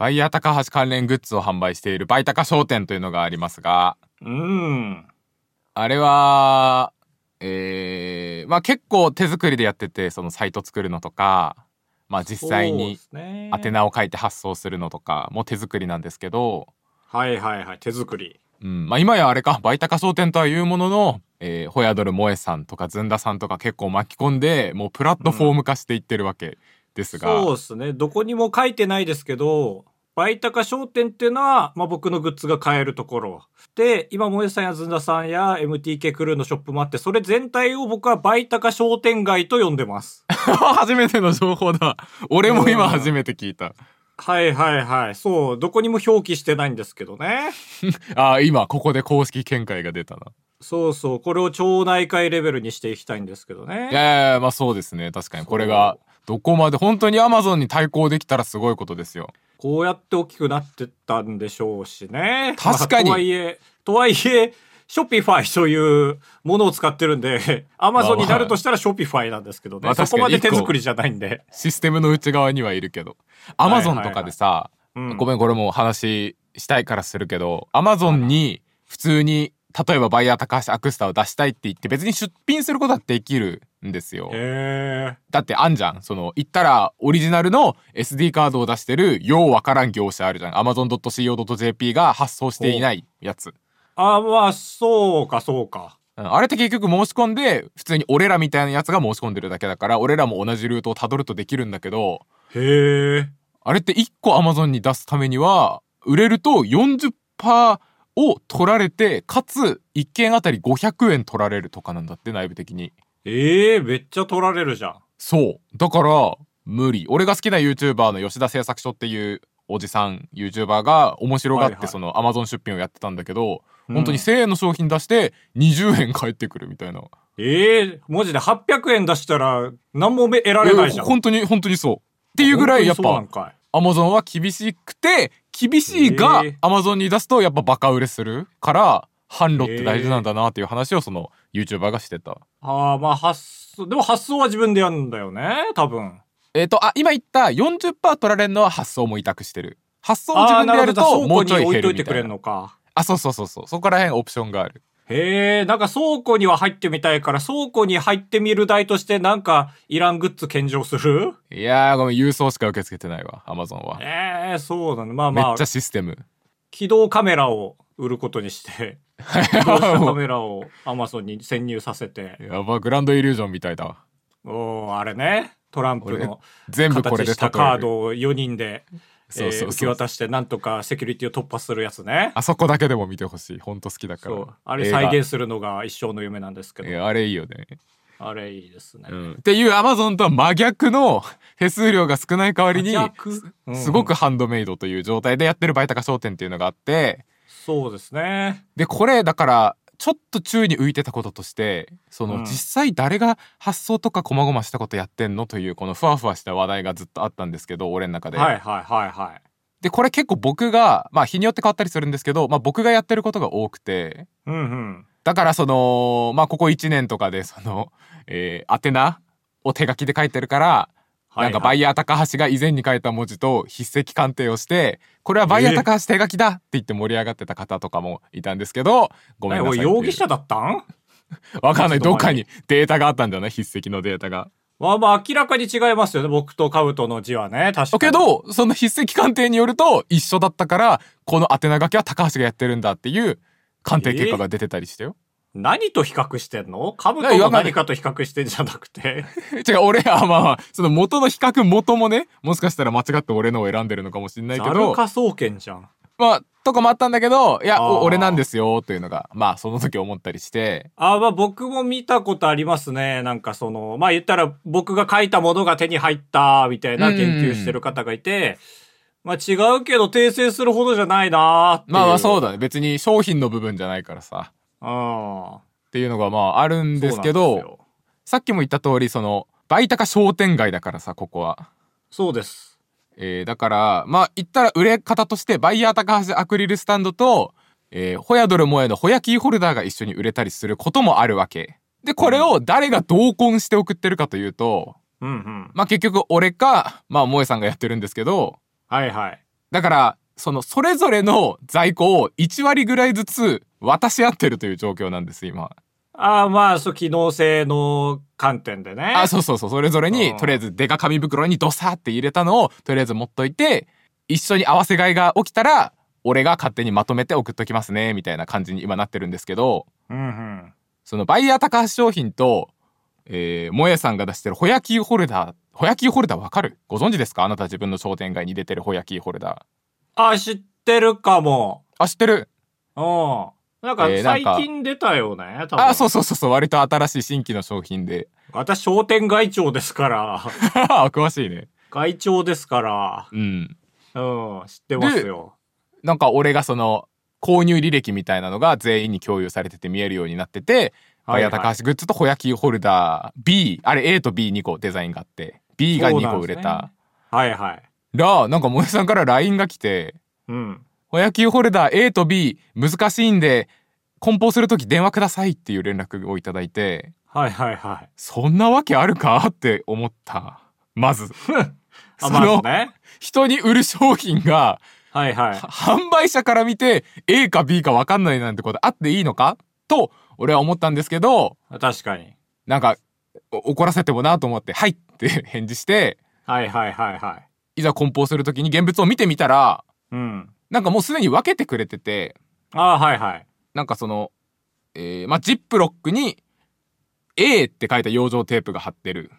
バイヤー高橋関連グッズを販売しているバイタカ商店というのがありますが、あれは、まあ結構手作りでやってて、そのサイト作るのとか、まあ実際に宛名を書いて発送するのとかも手作りなんですけど、 はいはいはい、手作り。 まあ今やあれか、バイタカ商店とはいうものの、ホヤドル萌えさんとかずんださんとか結構巻き込んで、もうプラットフォーム化していってるわけですが、 そうですね。どこにも書いてないですけど、バイタカ商店っていうのは、まあ、僕のグッズが買えるところ。で、今、萌さんやずんださんや MTK クルーのショップもあって、それ全体を僕はバイタカ商店街と呼んでます。 初めての情報だ。俺も今初めて聞いた。 はいはいはい。そう、どこにも表記してないんですけどね。 今ここで公式見解が出たな。 そうそう、これを町内会レベルにしていきたいんですけどね。 いやいや、まあそうですね。確かにこれがどこまで本当に Amazon に対抗できたらすごいことですよ。 こうやって大きくなってったんでしょうしね。 確かに。 まあ、とはいえ、ショピファイというものを使ってるんで、Amazon になるとしたらショピファイなんですけどね。そこまで手作りじゃないんで。 システムの内側にはいるけど。Amazon とかでさ、ごめんこれも話したいからするけど、Amazon に普通に例えばバイヤー高橋アクスタを出したいって言って別に出品することはできるんですよ。だってあんじゃん。言ったらオリジナルの SD カードを出してるようわからん業者あるじゃん。Amazon.co.jp が発送していないやつ。 まあ、そうかそうか。 あれって結局申し込んで、普通に俺らみたいなやつが申し込んでるだけだから、俺らも同じルートをたどるとできるんだけど、あれって1個 Amazon に出すためには、売れると 40% を取られて、かつ1件あたり500円取られるとかなんだって、内部的に。 めっちゃ取られるじゃん。 そう。だから、無理。俺が好きな YouTuber の吉田製作所っていうおじさん YouTuber が面白がってその Amazon 出品をやってたんだけど、本当に1000円の商品出して20円返ってくるみたいな。 マジで800円出したら何も得られないじゃん。 本当にそう。っていうぐらいやっぱ Amazon は厳しくて、厳しいが Amazon に出すとやっぱバカ売れするから、販路って大事なんだなっていう話をその YouTuber がしてた。 まあでも発送は自分でやるんだよね、多分。 今言った 40% 取られるのは発送も委託してる。発送を自分でやるともうちょい減るみたいな。そう。そこら辺オプションがある。 なんか倉庫には入ってみたいから、倉庫に入ってみる代としてなんかいらんグッズ献上する？ いやーごめん、郵送しか受け付けてないわ、Amazon は。 そうだね。まあまあ。 めっちゃシステム。 起動カメラを売ることにして、起動したカメラを Amazon に潜入させて。 やば、グランドイリュージョンみたいだわ。あれね。トランプの全部これでしたカードを4人で受け渡してなんとかセキュリティを突破するやつね。 あそこだけでも見てほしい。ほんと好きだから。そう。 あれ再現するのが一生の夢なんですけど。 あれいいよね。 あれいいですね。 っていう Amazon とは真逆の手数料が少ない代わりに、すごくハンドメイドという状態でやってるバイタカ商店っていうのがあって、 そうですね。 で、これだから、ちょっと宙に浮いてたこととして、実際誰が発送とか細々したことやってんのというこのふわふわした話題がずっとあったんですけど、俺の中で。で、これ結構僕が、まあ日によって変わったりするんですけど、まあ僕がやってることが多くて、だからまあここ1年とかで宛名を手書きで書いてるから、なんかバイヤー高橋が以前に書いた文字と筆跡鑑定をして、これはバイヤー高橋手書きだって言って盛り上がってた方とかもいたんですけど、ごめんなさい。 容疑者だったん？ わかんない。どっかにデータがあったんじゃない？筆跡のデータが。 まあ明らかに違いますよね。僕とカブトの字はね。確かに。 けど、その筆跡鑑定によると一緒だったから、この宛名書きは高橋がやってるんだっていう鑑定結果が出てたりしてよ。 何と比較してんの？カブトの何かと比較してんじゃなくて。 違う、俺はまあ、その元の比較元もね、もしかしたら間違って俺のを選んでるのかもしれないけど。 ザル科捜研じゃん。 まあ、とかもあったんだけど、いや、俺なんですよ、というのが、まあ、その時思ったりして。 まあ僕も見たことありますね。なんかまあ言ったら僕が書いたものが手に入った、みたいな研究してる方がいて、まあ違うけど訂正するほどじゃないなーっていう。 まあそうだね。別に商品の部分じゃないからさ。っていうのがまああるんですけど、さっきも言った通り、バイタカ商店街だからさ、ここは。 そうです。 だから、まあ言ったら売れ方として、バイヤー高橋アクリルスタンドと、ホヤドル萌えのホヤキーホルダーが一緒に売れたりすることもあるわけ。で、これを誰が同梱して送ってるかというと、まあ結局俺か、まあ萌えさんがやってるんですけど、 だからそれぞれの在庫を1割ぐらいずつ渡し合ってるという状況なんです今。 まあそう、機能性の観点でね。 そうそれぞれにとりあえずデカ紙袋にドサって入れたのをとりあえず持っといて、一緒に合わせ買いが起きたら俺が勝手にまとめて送っときますねみたいな感じに今なってるんですけど、そのバイヤー高橋商品と萌えさんが出してるホヤキーホルダーわかる？ご存知ですか？あなた自分の商店街に出てるホヤキーホルダー。知ってるかも。 知ってる？ なんか最近出たよね、多分。 そう割と新しい新規の商品で。 私商店街長ですから詳しいね。 街長ですから。知ってますよ。 なんか俺が購入履歴みたいなのが全員に共有されてて見えるようになってて、バイヤー高橋グッズとホヤキーホルダー B、あれ A と B2 個デザインがあって B が2個売れた。なんか萌えさんから LINE が来て、ホヤキーホルダー A と B 難しいんで梱包するとき電話くださいっていう連絡をいただいて、そんなわけあるかって思った。まず人に売る商品が販売者から見て A か B か分かんないなんてことあっていいのかと俺は思ったんですけど、 確かになんか怒らせてもなと思ってはいって返事して、いざ梱包するときに現物を見てみたら、なんかもうすでに分けてくれてて、なんかジップロックに A って書いた養生テープが貼ってる。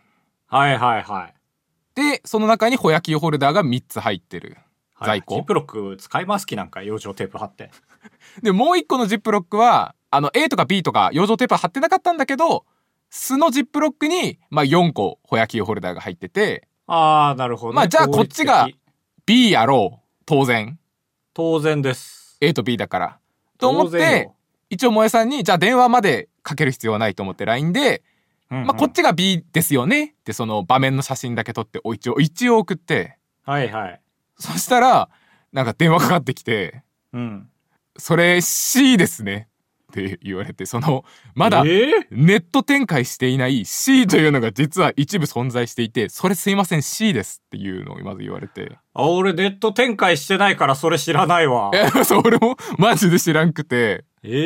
でその中にホヤキーホルダーが3つ入ってる在庫。 ジップロック使いますきなんか養生テープ貼って。 でもう一個のジップロックはA とか B とか養生テープは貼ってなかったんだけど、素のジップロックに4個ホヤキーホルダーが入ってて、 なるほどね。 じゃあこっちが B やろう、当然です。 A と B だからと思って、一応萌えさんにじゃあ電話までかける必要はないと思って LINE で、こっちが B ですよねってその場面の写真だけ撮って一応送って、そしたらなんか電話かかってきて、それ C ですねって言われて、まだネット展開していない C というのが実は一部存在していて、それすいません C ですっていうのをまず言われて、 俺ネット展開してないからそれ知らないわ。 俺もマジで知らんくて。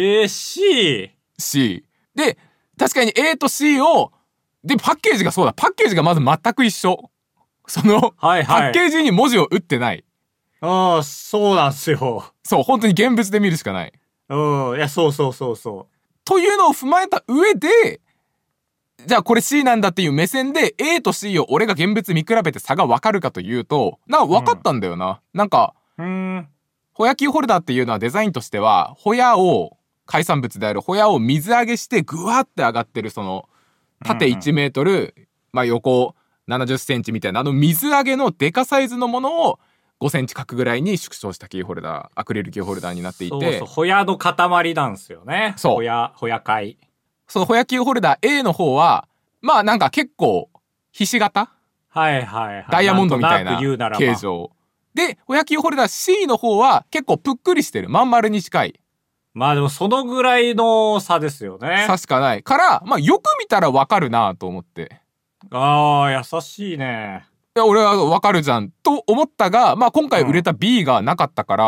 C で確かに A と C をでパッケージがパッケージがまず全く一緒。パッケージに文字を打ってない。 そうなんすよ。 本当に現物で見るしかない。 いやそうというのを踏まえた上で、じゃあこれ C なんだっていう目線で A と C を俺が現物見比べて差が分かるかというと、なんか分かったんだよな。なんかホヤキーホルダーっていうのはデザインとしては海産物であるホヤを水揚げしてグワーって上がってる縦1メートル、横70センチみたいな水揚げのデカサイズのものを5センチ角ぐらいに縮小したキーホルダー、アクリルキーホルダーになっていて、 ホヤの塊なんすよね。ホヤ貝。 そのホヤキーホルダー A の方はなんか結構ひし形、ダイヤモンドみたいな形状で、ホヤキーホルダー C の方は結構ぷっくりしてる、まん丸に近い。 でもそのぐらいの差ですよね。 差しかないからよく見たらわかるなと思って。 優しいね。 いや俺はわかるじゃんと思ったが、今回売れた B がなかったから、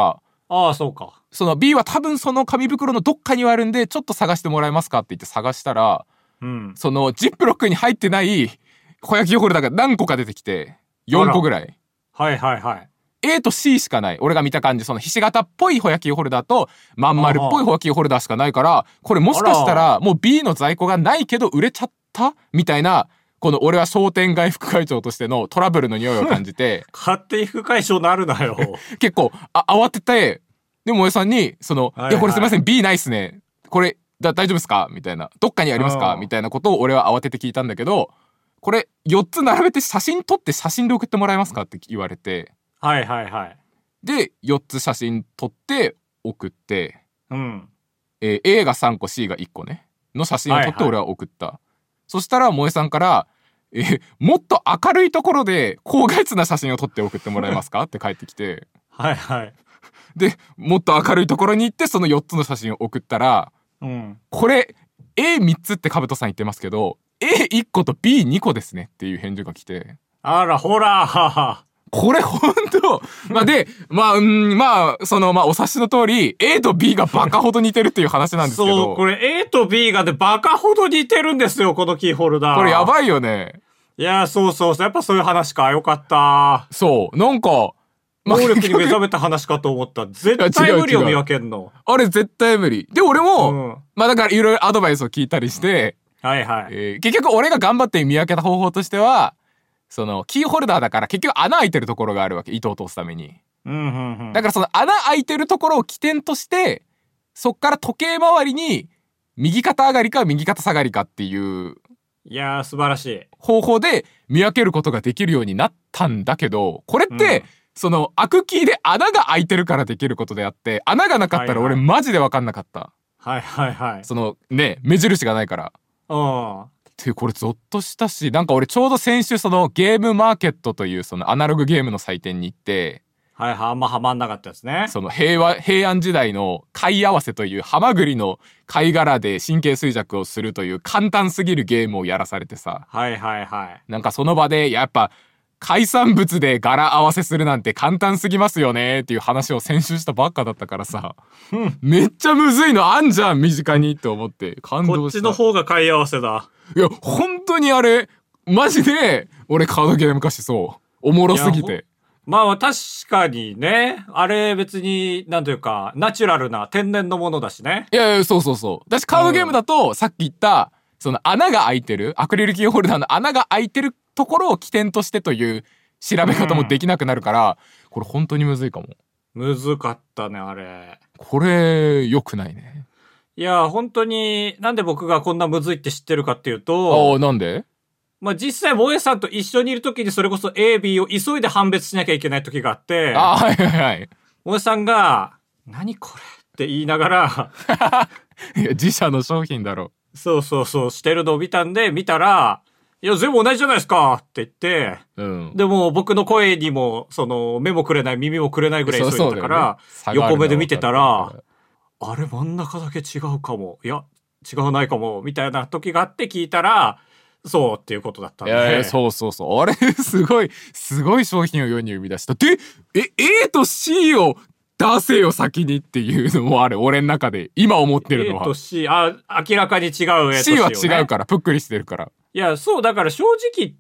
そうか。 その B は多分その紙袋のどっかにはあるんでちょっと探してもらえますかって言って探したら、そのジップロックに入ってないホヤキーホルダーが何個か出てきて4個ぐらい。A と C しかない。俺が見た感じひし形っぽいホヤキーホルダーとまん丸っぽいホヤキーホルダーしかないから、これもしかしたらもう B の在庫がないけど売れちゃったみたいな、この俺は商店街副会長としてのトラブルの匂いを感じて勝手に副会長なるなよ。 結構慌てて、でも萌えさんにいやこれすいません B ないっすね、これ大丈夫ですかみたいな、どっかにありますかみたいなことを俺は慌てて聞いたんだけど、これ4つ並べて写真撮って写真で送ってもらえますかって言われて、で4つ写真撮って送って、A が3個 C が1個ねの写真を撮って俺は送った。そしたら萌えさんからもっと明るいところで高画質な写真を撮って送ってもらえますかって返ってきてでもっと明るいところに行ってその4つの写真を送ったら、これ A3 つってカブトさん言ってますけど A1 個と B2 個ですねっていう返事が来て、 ほらこれほんと、まあで、まあ、その、まあお察しの通り、A と B がバカほど似てるっていう話なんですけど。 そう、これ A と B がね、バカほど似てるんですよ、このキーホルダー。 これやばいよね。 いや、そうそうそう、やっぱそういう話か、よかった。 そう、なんか、 能力に目覚めた話かと思った。絶対無理を見分けんの。 あれ絶対無理。で、俺も、 うん、 まあだからいろいろアドバイスを聞いたりして、 はいはい。 結局俺が頑張って見分けた方法としては、そのキーホルダーだから結局穴開いてるところがあるわけ、糸を通すために。だからその穴開いてるところを起点として、そっから時計回りに右肩上がりか右肩下がりかっていう、 いやー素晴らしい方法で見分けることができるようになったんだけど、これって、その開くキーで穴が開いてるからできることであって、穴がなかったら俺マジで分かんなかった。 はいはいはい。 そのね、目印がないから。ってこれゾッとしたし、なんか俺ちょうど先週そのゲームマーケットというそのアナログゲームの祭典に行って、 はいはい、あんまハマんなかったですね。 その平安時代の貝合わせというハマグリの貝殻で神経衰弱をするという簡単すぎるゲームをやらされてさ。 はいはいはい。 なんかその場でやっぱ海産物で柄合わせするなんて簡単すぎますよねっていう話を先週したばっかだったからさ、めっちゃむずいのあんじゃん身近にって思って感動した。 こっちの方が貝合わせだ。 いや本当にあれマジで俺カードゲーム化しそう、おもろすぎて。 まあ確かにね、あれ別になんというかナチュラルな天然のものだしね。 いやいやそうそうそう。私カードゲームだとさっき言ったその穴が開いてるアクリルキーホルダーの穴が開いてるところを起点としてという調べ方もできなくなるから、これ本当にむずいかも。 むずかったねあれ。 これ良くないね。 いや本当になんで僕がこんなむずいって知ってるかっていうと、 なんで？ まあ実際萌えさんと一緒にいる時にそれこそ A、B を急いで判別しなきゃいけない時があって、 はいはいはい。 萌えさんが何これって言いながらいや自社の商品だろ。 そうそうそうしてるのを見たら、いや全部同じじゃないですかって言って、でも僕の声にもその目もくれない耳もくれないぐらい急いでたから、横目で見てたら、あれ真ん中だけ違うかも、いや違わないかもみたいな時があって聞いたら、そうっていうことだったんで。 いやそうそうそう。あれすごい商品を世に生み出した。で、A と C を出せよ先にっていうのもある。俺の中で今思ってるのは。 A と C、明らかに違う A と C を、ね。 C は違うから、ぷっくりしてるから。 いや、そう、だから正直言って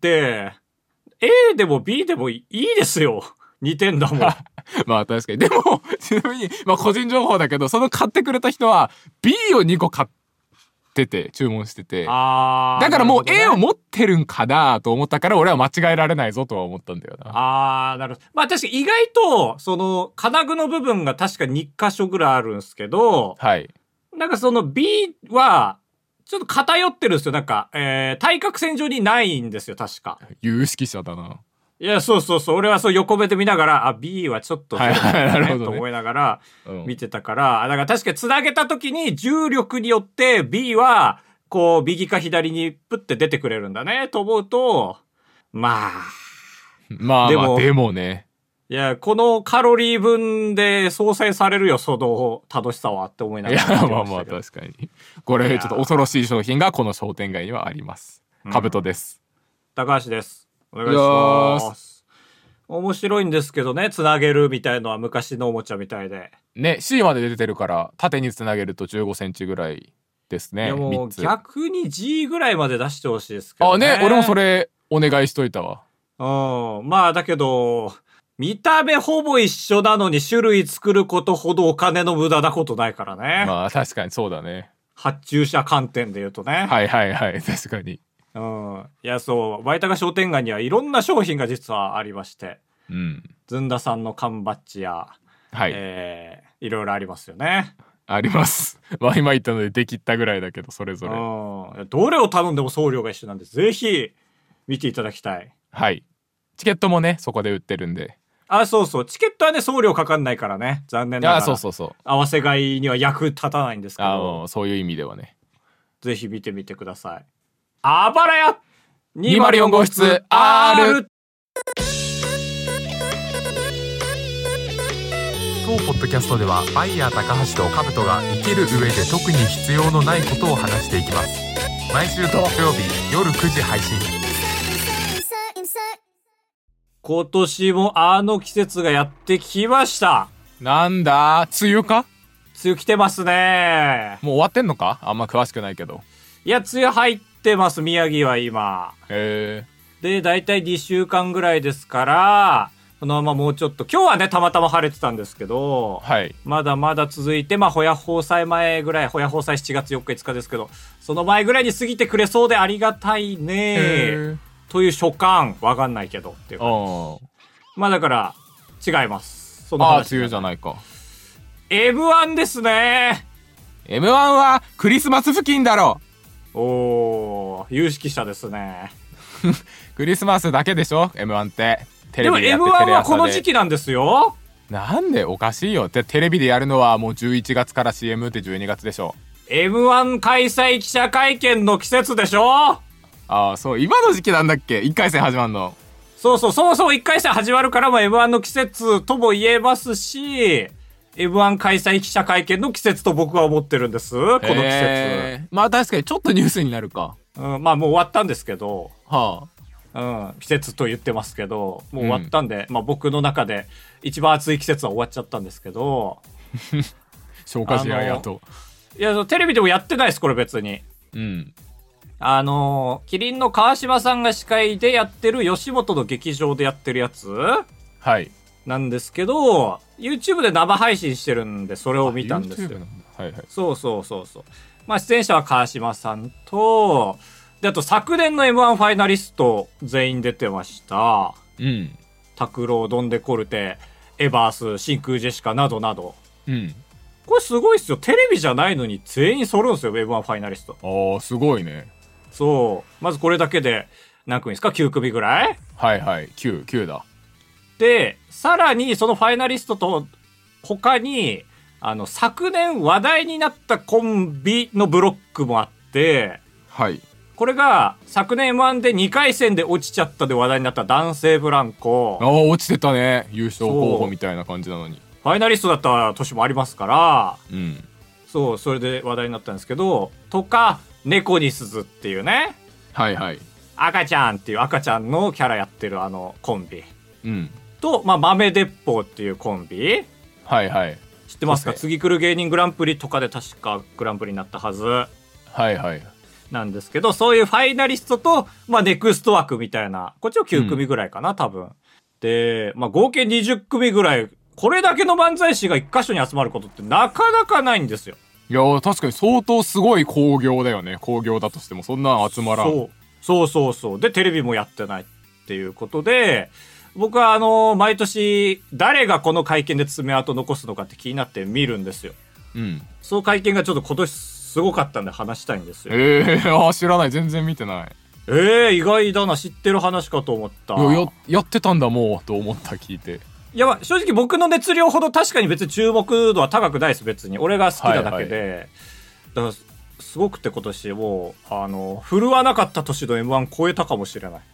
、A でも B でもいいですよ。似てんだもん。 まあ確かに。でも、ちなみに、まあ個人情報だけど、その買ってくれた人は B を2個買ってて、注文してて。だからもう A を持ってるんかなと思ったから、俺は間違えられないぞとは思ったんだよな。 なるほど。まあ確かに意外と、その、金具の部分が確か2箇所ぐらいあるんですけど、 はい。 なんかその B は、ちょっと偏ってるんですよ。なんか、対角線上にないんですよ、確か。 有識者だな。 いや、そうそうそう。俺はそう横目で見ながら、B はちょっとずれてるねと思いながら見てたから、だから確かに繋げた時に重力によって B は、こう、右か左にプッて出てくれるんだね、と思うと、まあでもね。 いや、このカロリー分で相殺されるよ、その楽しさはって思いながら。 いや、まあ確かに。これちょっと恐ろしい商品がこの商店街にはあります。カブトです。 高橋です。お願いします。面白いんですけどね、つなげるみたいのは昔のおもちゃみたいで。 ね、C まで出てるから、縦につなげると15センチぐらいですね。 いやもう逆に G ぐらいまで出してほしいですけどね。 俺もそれお願いしといたわ。 まあだけど、見た目ほぼ一緒なのに種類作ることほどお金の無駄なことないからね。 まあ確かにそうだね。 発注者観点で言うとね。 はいはいはい、確かに。 いやそう、バイタカ商店街にはいろんな商品が実はありまして。ずんださんの缶バッジや、 はい。 いろいろありますよね。 あります。まあ今言ったのでできったぐらいだけど、それぞれ。どれを頼んでも送料が一緒なんで、ぜひ見ていただきたい。 はい。チケットもね、そこで売ってるんで。 そうそう。チケットはね、送料かかんないからね。残念ながら。 そう。 合わせ買いには役立たないんですけど。 そういう意味ではね。 ぜひ見てみてください。あばらや 204号室 R。当ポッドキャストではバイヤー高橋とカブトが生きる上で特に必要のないことを話していきます。毎週土曜日夜9時配信。 今年も季節がやってきました。 なんだ、梅雨か？ 梅雨来てますね。 もう終わってんのか？あんま詳しくないけど。 いや、梅雨入ってます、宮城は今。 へで、だいたい2週間ぐらいですから、このままもうちょっと、今日はね、たまたま晴れてたんですけど、 はい。 まだまだ続いて、ホヤ放祭前ぐらい、ホヤ放祭7月4日5日ですけど、その前ぐらいに過ぎてくれそうでありがたいね。という所感、わかんないけどっていう感じ。だから、違います。その話。 梅雨じゃないか。 M1 ですね。 M1 はクリスマス付近だろ。 有識者ですね。 クリスマスだけでしょ M1 って。テレビでやってでも M1 はこの時期なんですよ。 なんで？おかしいよ。テレビでやるのはもう11月から CM って12月でしょ。 M1 開催記者会見の季節でしょ。 ああ、そう、今の時期なんだっけ？ 1 回戦始まるの。 そもそも1回戦始まるからM1 の季節とも言えますし、M1 開催記者会見の季節と僕は思ってるんです。この季節。 確かにちょっとニュースになるか。 もう終わったんですけど。 は季節と言ってますけど、もう終わったんで、僕の中で一番暑い季節は終わっちゃったんですけど。 消化試合やと。 いや、テレビでもやってないです、これ別に。キリンの川島さんが司会でやってる吉本の劇場でやってるやつはい。 なんですけど、YouTube で生配信してるんで、それを見たんですよ。 はいはい。 そう。出演者は川島さんと、で、あと昨年の M1 ファイナリスト全員出てました。拓郎、ドンデコルテ、エバース、真空ジェシカなどなど。これすごいっすよ。テレビじゃないのに全員揃うんですよ、M1 ファイナリスト。 ああ、すごいね。 そう。まずこれだけで、何組ですか？ 9 組ぐらい？ はいはい。9だ。 で、さらにそのファイナリストと他に、昨年話題になったコンビのブロックもあって、 はい。 これが昨年 M1 で2回戦で落ちちゃったで話題になった男性ブランコ。 ああ、落ちてたね。優勝候補みたいな感じなのに。 ファイナリストだった年もありますから、そう、それで話題になったんですけど、とか、猫に鈴っていうね。 はいはい。 赤ちゃんっていう赤ちゃんのキャラやってるコンビ。 うん。 と、豆鉄砲っていうコンビ。 はいはい。 知ってますか？次来る芸人グランプリとかで確かグランプリになったはず。 はいはい。 なんですけど、そういうファイナリストと、ネクスト枠みたいな、こっちを9組ぐらいかな、多分。で、合計20組ぐらい、これだけの漫才師が一箇所に集まることってなかなかないんですよ。 いやー、確かに相当すごい興行だよね。興行だとしても、そんな集まらん。 そう。で、テレビもやってないっていうことで、僕は毎年、誰がこの会見で爪痕残すのかって気になって見るんですよ。その会見がちょっと今年すごかったんで話したいんですよ。 知らない。全然見てない。 意外だな。知ってる話かと思った。 やってたんだもう、と思った、聞いて。 いや、正直僕の熱量ほど確かに別に注目度は高くないです、別に。俺が好きなだけで。だから、すごくて今年もう、振るわなかった年の M1 超えたかもしれない。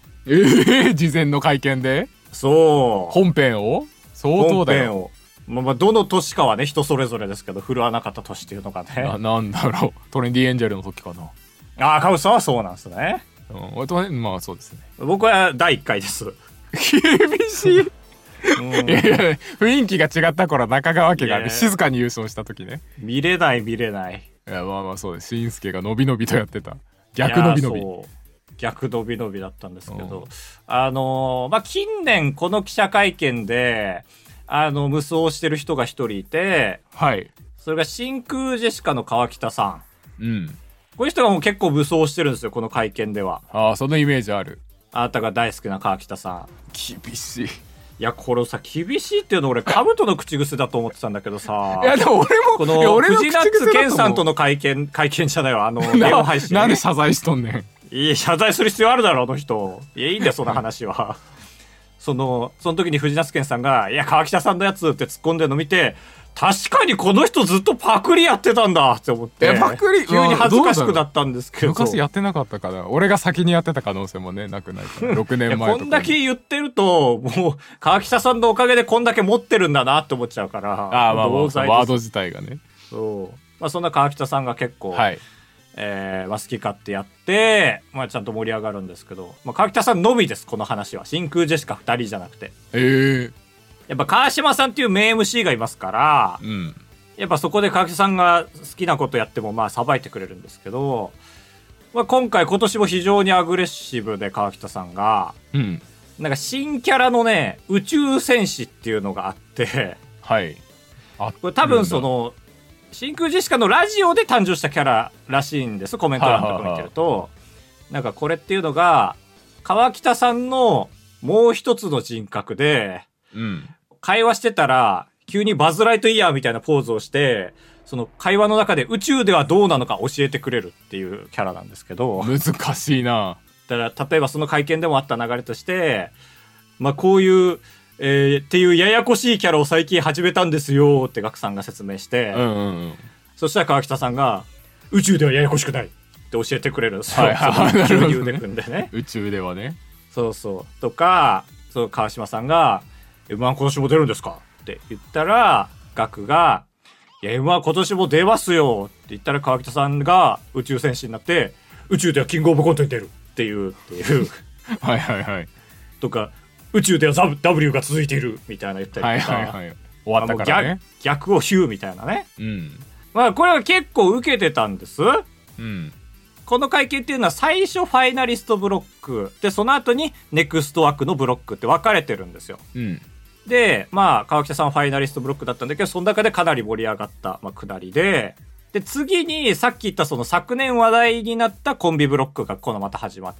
事前の会見で？ そう。 本編を？相当だよ。 本編を。どの年かはね、人それぞれですけど、振るわなかった年っていうのがね。 なんだろう。トレンディエンジェルの時かな。 カウさんはそうなんですね。 まあそうですね。 僕は第1回です。 厳しい。雰囲気が違った頃、中川家が静かに優勝した時ね。 見れない。いや、まあそうです。しんすけがのびのびとやってた。逆のびのび。 逆のびのびだったんですけど、近年この記者会見で、無双してる人が一人いて、 はい。 それが真空ジェシカの川北さん。 こういう人がもう結構無双してるんですよ、この会見では。 そのイメージある。 あなたが大好きな川北さん。 厳しい。 いや、これさ、厳しいっていうの俺、カブトの口癖だと思ってたんだけどさ。 いや、でも俺も、 この、藤夏健さんとの会見じゃないわ、電話配信。 なんで謝罪しとんねん。 いや、謝罪する必要あるだろ、あの人。いや、いいんだよ、そんな話は。その時に藤夏健さんが、いや、川北さんのやつって突っ込んでるの見て、確かにこの人ずっとパクリやってたんだって思って。 パクリ急に恥ずかしくなったんですけど。 昔やってなかったから、俺が先にやってた可能性もね、なくないから。6年前とか。 こんだけ言ってると、もう、川北さんのおかげでこんだけ持ってるんだなって思っちゃうから。 ワード自体がね。 そう。そんな川北さんが結構、 はい。 好き勝手やって、ちゃんと盛り上がるんですけど、川北さんのみです、この話は。真空ジェシカ2人じゃなくて。やっぱ川島さんっていう名 MC がいますから、やっぱそこで川北さんが好きなことやってもさばいてくれるんですけど、今年も非常にアグレッシブで川北さんが、なんか新キャラのね、宇宙戦士っていうのがあって、 はい。 これ多分真空ジェシカのラジオで誕生したキャラらしいんです、コメント欄とか見てると。なんかこれっていうのが、川北さんのもう一つの人格で、会話してたら、急にバズ・ライトイヤーみたいなポーズをして、その会話の中で宇宙ではどうなのか教えてくれるっていうキャラなんですけど。 難しいな。 だから例えばその会見でもあった流れとして、こういう、っていうややこしいキャラを最近始めたんですよってガクさんが説明して、そしたら川北さんが宇宙ではややこしくないって教えてくれるんですよ。急に腕組んでね。 宇宙ではね。 そうそう。とか、川島さんが M1 今年も出るんですかって言ったら、ガクがいや M1 今年も出ますよって言ったら川北さんが宇宙戦士になって宇宙ではキングオブコントに出るっていうはいはいはい。 とか宇宙では W が続いているみたいな言ったりとか、 終わったからね。 逆をヒューみたいなね。これは結構受けてたんです。この会見っていうのは最初ファイナリストブロックで、その後にネクスト枠のブロックって分かれてるんですよ。で、川北さんはファイナリストブロックだったんだけど、その中でかなり盛り上がった、下りで、次にさっき言ったその昨年話題になったコンビブロックがこのまた始まって、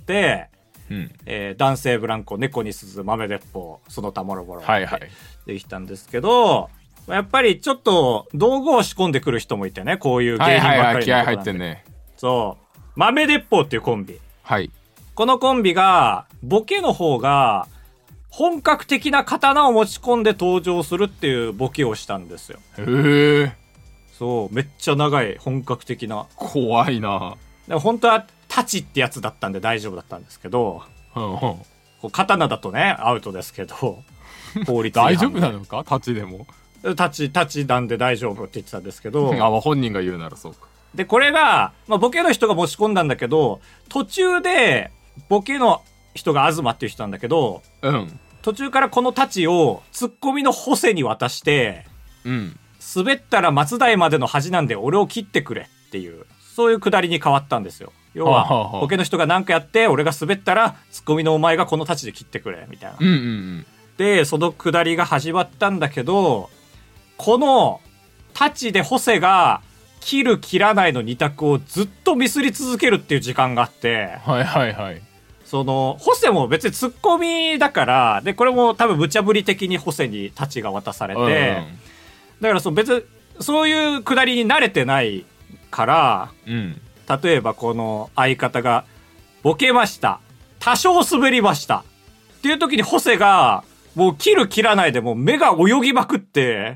男性ブランコ、猫に鈴、豆鉄砲、その他もろもろってできたんですけど、やっぱりちょっと道具を仕込んでくる人もいてね、こういう芸人ばっかりのとこなんで。 気合入ってんね。 そう。豆鉄砲っていうコンビ。 はい。 このコンビが、ボケの方が、本格的な刀を持ち込んで登場するっていうボケをしたんですよ。そう、めっちゃ長い、本格的な。 怖いな。 本当は、太刀ってやつだったんで大丈夫だったんですけど、こう刀だとね、アウトですけど、法律違反大丈夫なのか太刀でも。 太刀なんで大丈夫って言ってたんですけど。 本人が言うならそうか。 で、これが、ボケの人が持ち込んだんだけど、途中で、ボケの人が東っていう人なんだけど、途中からこの太刀をツッコミのホセに渡して、滑ったら松代までの恥なんで俺を切ってくれっていう、そういうくだりに変わったんですよ。要は、ボケの人が何かやって、俺が滑ったら、ツッコミのお前がこの太刀で切ってくれ、みたいな。で、そのくだりが始まったんだけど、この太刀でホセが、切る切らないの二択をずっとミスり続けるっていう時間があって、ホセも別にツッコミだから、で、これも多分無茶ぶり的にホセに太刀が渡されて、だから別に、そういうくだりに慣れてないから、例えばこの相方が、ボケました。多少滑りました。っていう時にホセが、もう切る切らないでもう目が泳ぎまくって、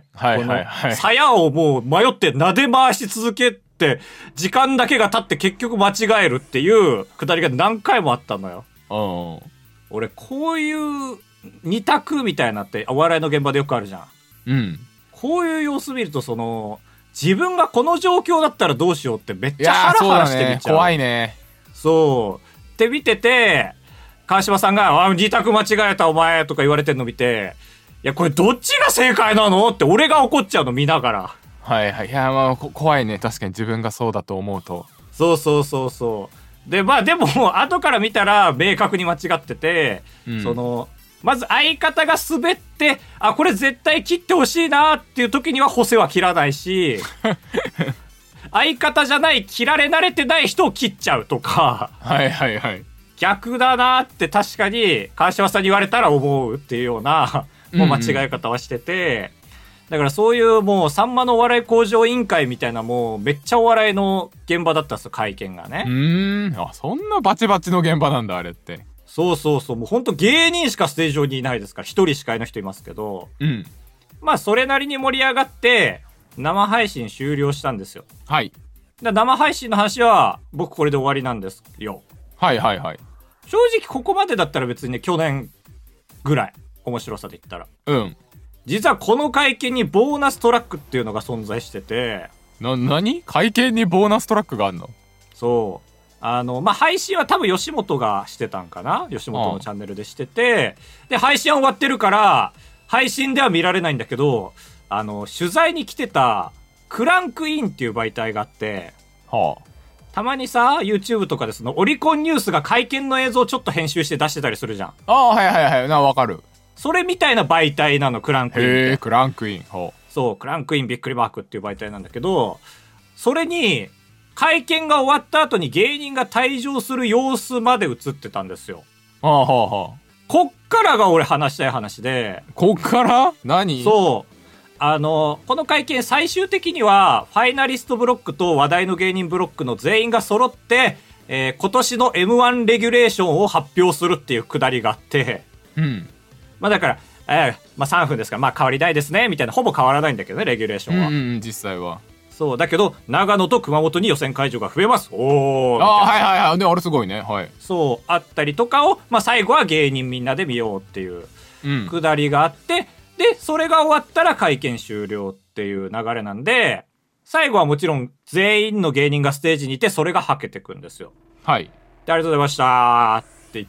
鞘をもう迷って撫で回し続けて、時間だけが経って結局間違えるっていうくだりが何回もあったのよ。俺こういう二択みたいなってお笑いの現場でよくあるじゃん。こういう様子見ると自分がこの状況だったらどうしようってめっちゃハラハラしてみちゃう。 怖いね。 そう。って見てて、川島さんが、二択間違えたお前とか言われてんの見て、いや、これどっちが正解なのって俺が怒っちゃうの見ながら。 いや、怖いね。確かに自分がそうだと思うと。 そう。で、でも、後から見たら明確に間違ってて、まず相方が滑って、これ絶対切ってほしいなっていう時にはホセは切らないし、相方じゃない切られ慣れてない人を切っちゃうとか。逆だなって確かに川島さんに言われたら思うっていうようなもう間違い方はしてて、だからそういうもうさんまのお笑い向上委員会みたいなもうめっちゃお笑いの現場だったんですよ、会見がね。 そんなバチバチの現場なんだあれって。 そうもうほんと芸人しかステージ上にいないですから、一人司会の人いますけど、それなりに盛り上がって生配信終了したんですよ。生配信の話は僕これで終わりなんですよ。正直ここまでだったら別にね、去年ぐらい面白さで言ったら、実はこの会見にボーナストラックっていうのが存在してて。 何？会見にボーナストラックがあるの？ そう。配信は多分吉本がしてたんかな、吉本のチャンネルでしてて、で、配信は終わってるから、配信では見られないんだけど、取材に来てた、クランクインっていう媒体があって、 はあ、 たまにさ、YouTube とかでそのオリコンニュースが会見の映像をちょっと編集して出してたりするじゃん。 ああ、はいはいはい。わかる。 それみたいな媒体なの、クランクインって。 へえ、クランクイン。ほう。そう、クランクインびっくりマークっていう媒体なんだけど、それに、会見が終わった後に芸人が退場する様子まで映ってたんですよ。 はあはあはあ。 こっからが俺話したい話で。 こっから何？ そう。この会見最終的には、ファイナリストブロックと話題の芸人ブロックの全員が揃って、今年の M1 レギュレーションを発表するっていうくだりがあって、 うん。 まあだから、3分ですから、変わりないですね、みたいな、ほぼ変わらないんだけどね、レギュレーションは。 実際は。 そう、だけど、長野と熊本に予選会場が増えます。おー。 はいはいはい。で、あれすごいね。はい。 そう、あったりとかを、最後は芸人みんなで見ようっていうくだりがあって、で、それが終わったら会見終了っていう流れなんで、最後はもちろん全員の芸人がステージにいて、それがはけてくんですよ。 はい。 で、ありがとうございましたって言って、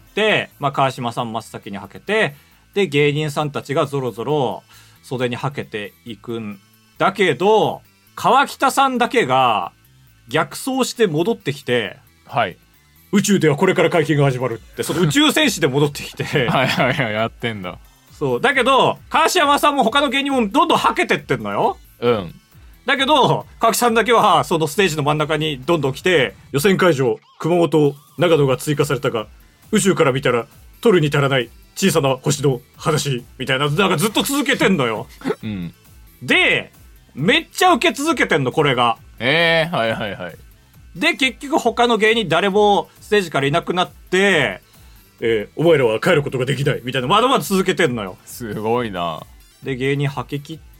川島さん真っ先にはけて、で、芸人さんたちがゾロゾロ袖にはけていくんだけど、川北さんだけが逆走して戻ってきて、 はい。 宇宙ではこれから会見が始まるって、その宇宙戦士で戻ってきて。 はいはいはい、やってんだ。 そう。だけど、川島さんも他の芸人もどんどんはけてってんのよ。 うん。 だけど、川北さんだけは、そのステージの真ん中にどんどん来て、予選会場、熊本、長野が追加されたが、宇宙から見たら、取るに足らない小さな星の話、みたいな、なんかずっと続けてんのよ。 うん。 で、めっちゃ受け続けてんの、これが。 はいはいはい。 で、結局他の芸人誰もステージからいなくなって、お前らは帰ることができない、みたいな、まだまだ続けてんのよ。 すごいな。 で、芸人はけ切って、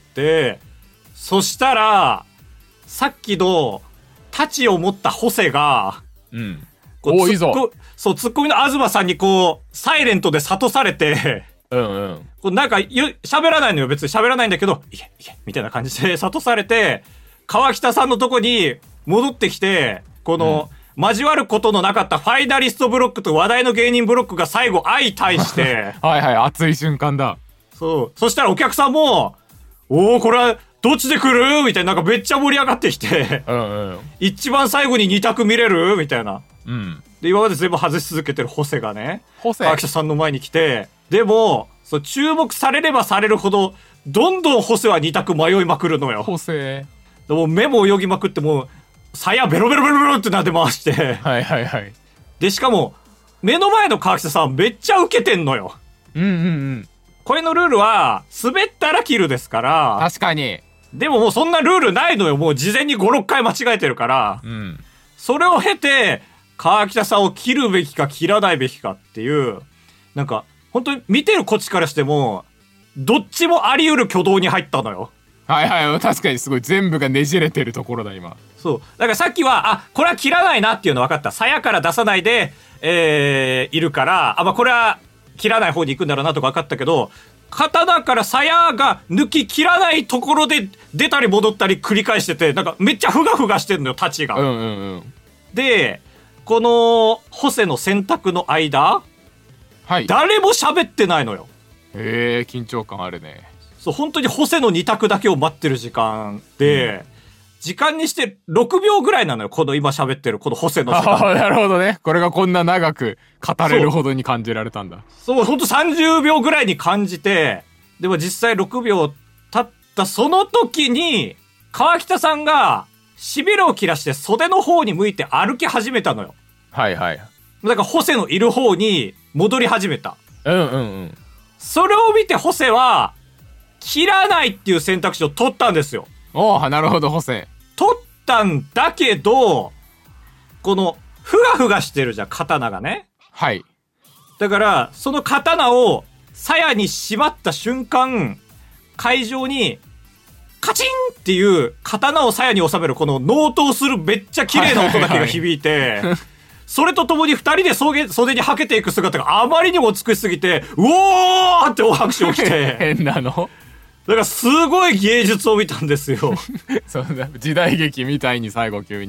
そしたら、さっきの、太刀を持ったホセが、 うん。 いいぞ。そう、ツッコミの東さんにサイレントで諭されて、 うんうん。 なんか、喋らないのよ。別に喋らないんだけど、いけ、みたいな感じで諭されて、川北さんのとこに戻ってきて、交わることのなかったファイナリストブロックと話題の芸人ブロックが最後相対して、 はいはい、熱い瞬間だ。 そう。そしたらお客さんも、これは、どっちで来るみたいな、なんかめっちゃ盛り上がってきて、一番最後に2択見れるみたいな。 うん。 で、今まで全部外し続けてるホセがね、 川北さんの前に来て、でも、注目されればされるほど、どんどんホセは2択迷いまくるのよ。 ホセ。 でも目も泳ぎまくって、もう、鞘ベロベロベロベロってなって回して。 はいはいはい。 で、しかも、目の前の川北さんめっちゃウケてんのよ。 うんうんうん。 これのルールは、滑ったら切るですから。 確かに。 でももうそんなルールないのよ。もう事前に5、6回間違えてるから。 うん。 それを経て、川北さんを切るべきか切らないべきかっていう、なんか、本当に見てるこっちからしても、どっちもあり得る挙動に入ったのよ。 はいはい、確かにすごい全部がねじれてるところだ今。 そう。だからさっきは、これは切らないなっていうの分かった。鞘から出さないで、いるから、これは切らない方に行くんだろうなとか分かったけど、刀から鞘が抜き切らないところで出たり戻ったり繰り返してて、なんかめっちゃふがふがしてんのよ、太刀が。 うんうんうん。 で、この、ホセの選択の間、 はい。 誰も喋ってないのよ。 緊張感あるね。 そう、本当にホセの2択だけを待ってる時間で、時間にして6秒ぐらいなのよ。この今喋ってる、このホセの時間。 なるほどね。これがこんな長く語れるほどに感じられたんだ。 そう、ほんと30秒ぐらいに感じて、でも実際6秒経ったその時に、川北さんが、しびれを切らして袖の方に向いて歩き始めたのよ。 はいはい。 だからホセのいる方に戻り始めた。 うんうんうん。 それを見てホセは、切らないっていう選択肢を取ったんですよ。 なるほど、ホセ。 取ったんだけど、この、ふがふがしてるじゃん、刀がね。 はい。 だから、その刀を、鞘に縛った瞬間、会場に、カチンっていう刀を鞘に収めるこの納刀するめっちゃ綺麗な音だけが響いて、それとともに二人で袖にはけていく姿があまりにも美しすぎて、うおーって大拍手起きて。 変なのだからすごい芸術を見たんですよ。 そうだ、時代劇みたいに最後急に。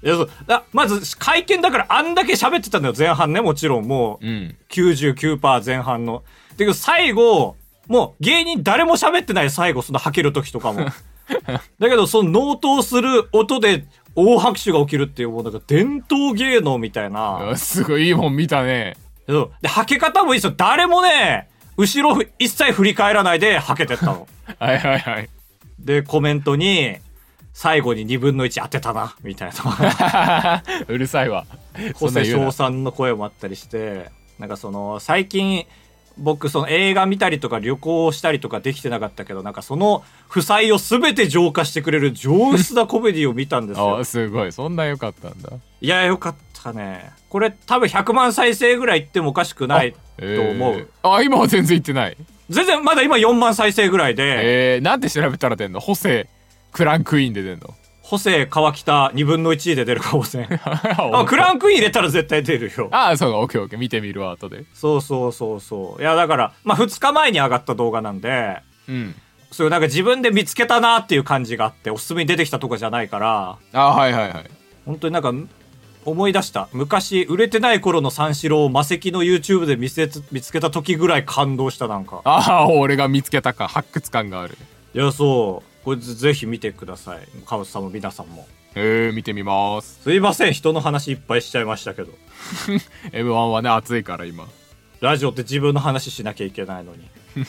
いやまず会見だからあんだけ喋ってたんだよ前半ね。もちろんもう 99% 前半の。だけど最後もう芸人誰も喋ってない。最後その吐ける時とかもだけどその納刀する音で大拍手が起きるっていう、もうなんか伝統芸能みたいな。 すごいいいもん見たね。 で吐け方もいいですよ。誰もね後ろ一切振り返らないで吐けてったのはいはいはい。 でコメントに最後に2分の1当てたなみたいなうるさいわ。 小瀬翔さんの声もあったりして、なんかその最近僕その映画見たりとか旅行したりとかできてなかったけど、なんかその負債を全て浄化してくれる上質なコメディを見たんですよあ、すごい。そんな良かったんだ。 いやよかったね。これ多分100万再生ぐらいいってもおかしくないと思う。 今は全然いってない。 全然まだ今4万再生ぐらいで。 なんて調べたら出んの？補正クランクインで出んの？ 補正川北2分の1で出るかもしれんクランクイン入れたら絶対出るよ。 そうか、オッケーオッケー、見てみるわ後で。 そういやだから2日前に上がった動画なんで、そういうなんか自分で見つけたなっていう感じがあって、おすすめに出てきたとかじゃないから。 はいはいはい。 本当になんか思い出した。昔売れてない頃の三四郎を魔石の YouTube で見つけた時ぐらい感動した。なんか俺が見つけたか。発掘感がある。 いやそうこれぜひ見てください。カウスさんも皆さんも。 見てみます。 すいません人の話いっぱいしちゃいましたけど M1 はね熱いから今。 ラジオって自分の話しなきゃいけないのに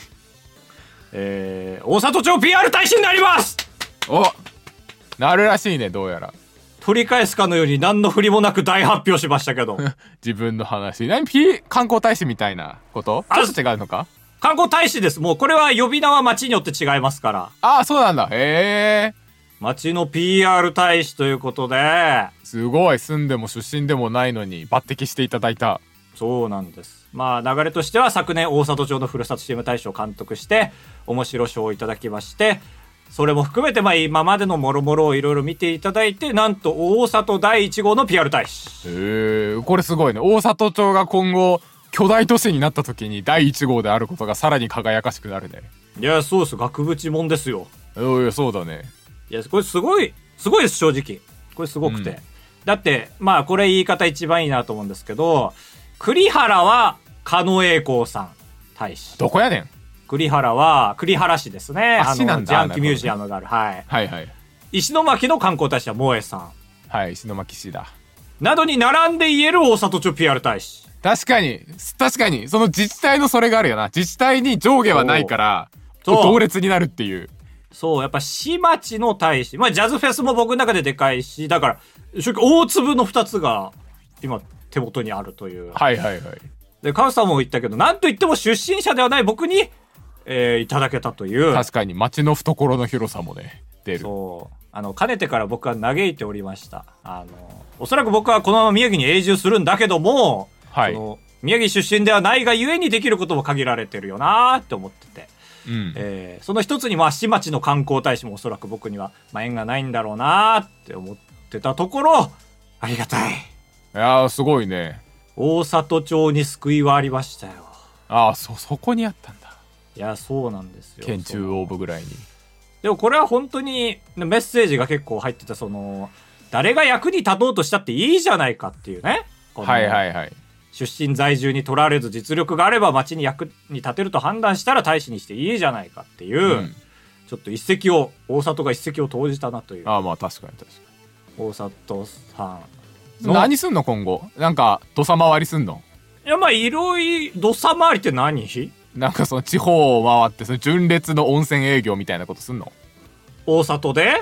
大里町 PR 大使になります。 なるらしいね。どうやら取り返すかのように何の振りもなく大発表しましたけど自分の話観光大使みたいなこと？ちょっと違うのか？ 観光大使です。もうこれは呼び名は町によって違いますから。 そうなんだ。 町の PR 大使ということで。 すごい。住んでも出身でもないのに抜擢していただいた。 そうなんです。流れとしては昨年大里町のふるさと CM 大賞を監督して面白賞をいただきまして、それも含めて今までのもろもろをいろいろ見ていただいて、なんと大里第1号の PR 大使。 これすごいね。大里町が今後巨大都市になった時に第1号であることがさらに輝かしくなるね。 いやそうです。額縁もんですよ。 いやそうだね。 いやこれすごいです正直。これすごくて、だってこれ言い方一番いいなと思うんですけど、栗原は狩野英孝さん大使。 どこやねん。 栗原は栗原市ですね。 市なんだ。 ジャンキミュージアムがある。はいはい。 石巻の観光大使は萌えさん。 はい、石巻市だ。 などに並んで言える大里町 PR 大使。 確かにその自治体のそれがあるよな。自治体に上下はないから同列になるっていう。 そうやっぱ市町の大使。ジャズフェスも僕の中ででかいし、だから大粒の2つが今手元にあるという。 はい。 でカウさんも言ったけど、なんといっても出身者ではない僕に、いただけたという。 確かに町の懐の広さもね出る。 そうかねてから僕は嘆いておりました。おそらく僕はこのまま宮城に永住するんだけども、その宮城出身ではないがゆえにできることも限られてるよなーって思ってて、その一つに市町の観光大使もおそらく僕には、縁がないんだろうなーって思ってたところ、ありがたい。いやーすごいね。 大里町に救いはありましたよ。 そこにあったんだ。 いやそうなんですよ。 県中央部ぐらいに。 でもこれは本当にメッセージが結構入ってた。誰が役に立とうとしたっていいじゃないかっていうね。 はい。 出身在住に取られず実力があれば町に役に立てると判断したら大使にしていいじゃないかっていう、ちょっと大里が一石を投じたなという。 確かに大里さん何すんの今後。なんか土佐回りすんの？ いやいろいろ土佐回りって何？ なんかその地方を回ってその純烈の温泉営業みたいなことすんの？ 大里で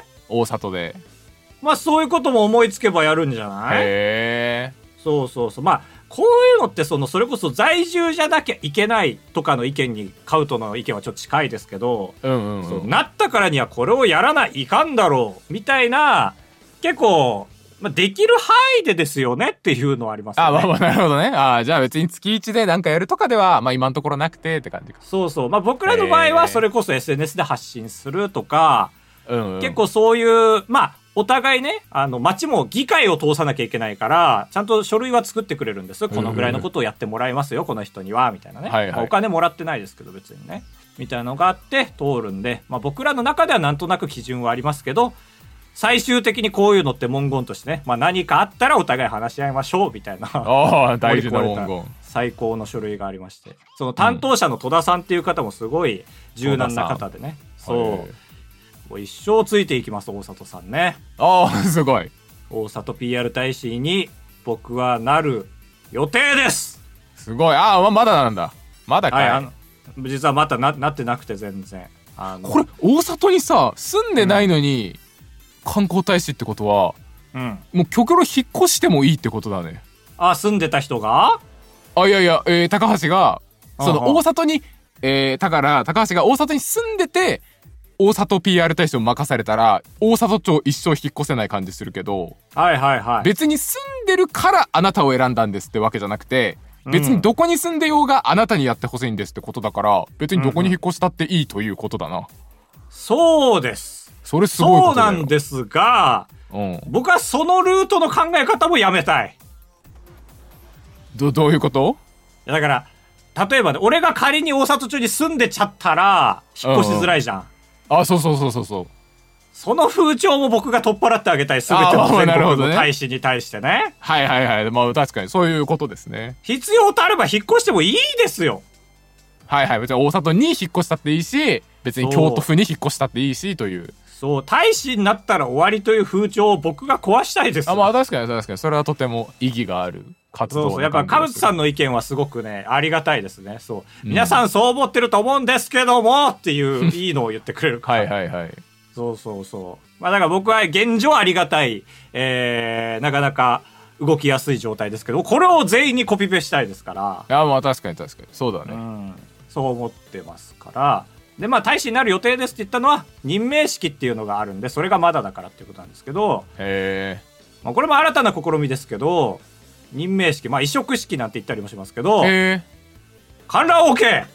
そういうことも思いつけばやるんじゃない？そうこういうのってそれこそ在住じゃなきゃいけないとかの意見にカウトの意見はちょっと近いですけど、なったからにはこれをやらないかんだろうみたいな、結構できる範囲でですよねっていうのはありますよね。 なるほどね。じゃあ別に月1でなんかやるとかでは今のところなくてって感じか。 そう僕らの場合はそれこそ SNS で発信するとか、結構そういうお互いね、町も議会を通さなきゃいけないから、ちゃんと書類は作ってくれるんです。このぐらいのことをやってもらいますよ、この人には、みたいなね。お金もらってないですけど、別にね。みたいなのがあって通るんで、僕らの中ではなんとなく基準はありますけど、 最終的にこういうのって文言としてね、まあ何かあったらお互い話し合いましょうみたいなああ大事な文言、 最高の書類がありまして、その担当者の戸田さんっていう方もすごい柔軟な方でね、そうもう一生ついていきます大里さんね。 ああすごい。 大里 PR 大使に僕はなる予定です。 すごい。ああまだなんだ。まだかい。 はい、実はまだ なってなくて全然これ大里にさ住んでないのに、観光大使ってことは、もう極論引っ越してもいいってことだね。 あ、住んでた人がいや、高橋がその大里にだから高橋が大里に住んでて大里 PR 大使を任されたら大里町一生引っ越せない感じするけど、別に住んでるからあなたを選んだんですってわけじゃなくて、別にどこに住んでようがあなたにやってほしいんですってことだから、別にどこに引っ越したっていいということだな。 そうです。 それすごいことだよ。 そうなんですが、僕はそのルートの考え方もやめたい。 どういうこと？ だから例えばね、俺が仮に大里町に住んでちゃったら引っ越しづらいじゃん。 あ、そう。 その風潮も僕が取っ払ってあげたい。全ての全国の大使に対してね。 はい。まあ確かにそういうことですね。 必要とあれば引っ越してもいいですよ。 はい。別に大里に引っ越したっていいし、別に京都府に引っ越したっていいしという。 そう、大使になったら終わりという風潮を僕が壊したいです。 まあ確かにそれはとても意義がある活動。 そうやっぱ川内さんの意見はすごくねありがたいですね。そう、皆さんそう思ってると思うんですけどもっていういいのを言ってくれるから。はい。そう。まあだから僕は現状ありがたい、なかなか動きやすい状態ですけど、これを全員にコピペしたいですから。 いやまあ確かにそうだね。 そう思ってますから。でまあ大使になる予定ですって言ったのは任命式っていうのがあるんで、それがまだだからっていうことなんですけど、まあ、これも新たな試みですけど、任命式、まあ委嘱式なんて言ったりもしますけど、観覧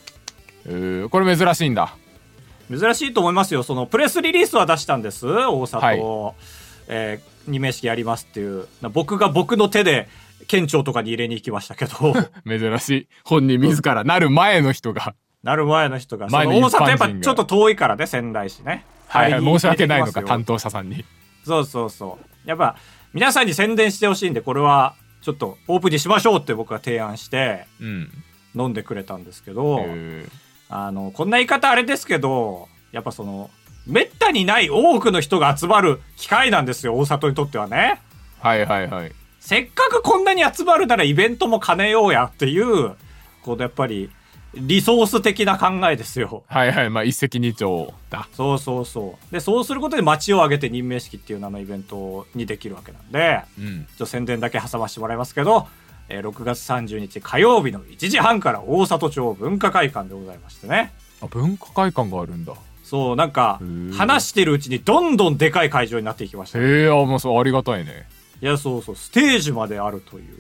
OK。 これ珍しいんだ。 珍しいと思いますよ。そのプレスリリースは出したんです。大里、任命式やりますっていう。僕が僕の手で県庁とかに入れに行きましたけど珍しい。本人自らなる前の人がその大里やっぱちょっと遠いからね、仙台市ね。 申し訳ないのか担当者さんに。 そうやっぱ皆さんに宣伝してほしいんで、これはちょっとオープンにしましょうって僕が提案して、飲んでくれたんですけど、こんな言い方あれですけど、やっぱそのめったにない多くの人が集まる機会なんですよ、大里にとってはね。せっかくこんなに集まるならイベントも兼ねようやっていう、こうやっぱりリソース的な考えですよ。 まあ一石二鳥だ。 そうで、そうすることで街を挙げて任命式っていう名のイベントにできるわけなんで、宣伝だけ挟ませてもらいますけど、6月30日火曜日の1時半から大里町文化会館でございましてね。 文化会館があるんだ。 そう、なんか話してるうちにどんどんでかい会場になっていきました、 もうそうありがたいね。 いやそうステージまであるという。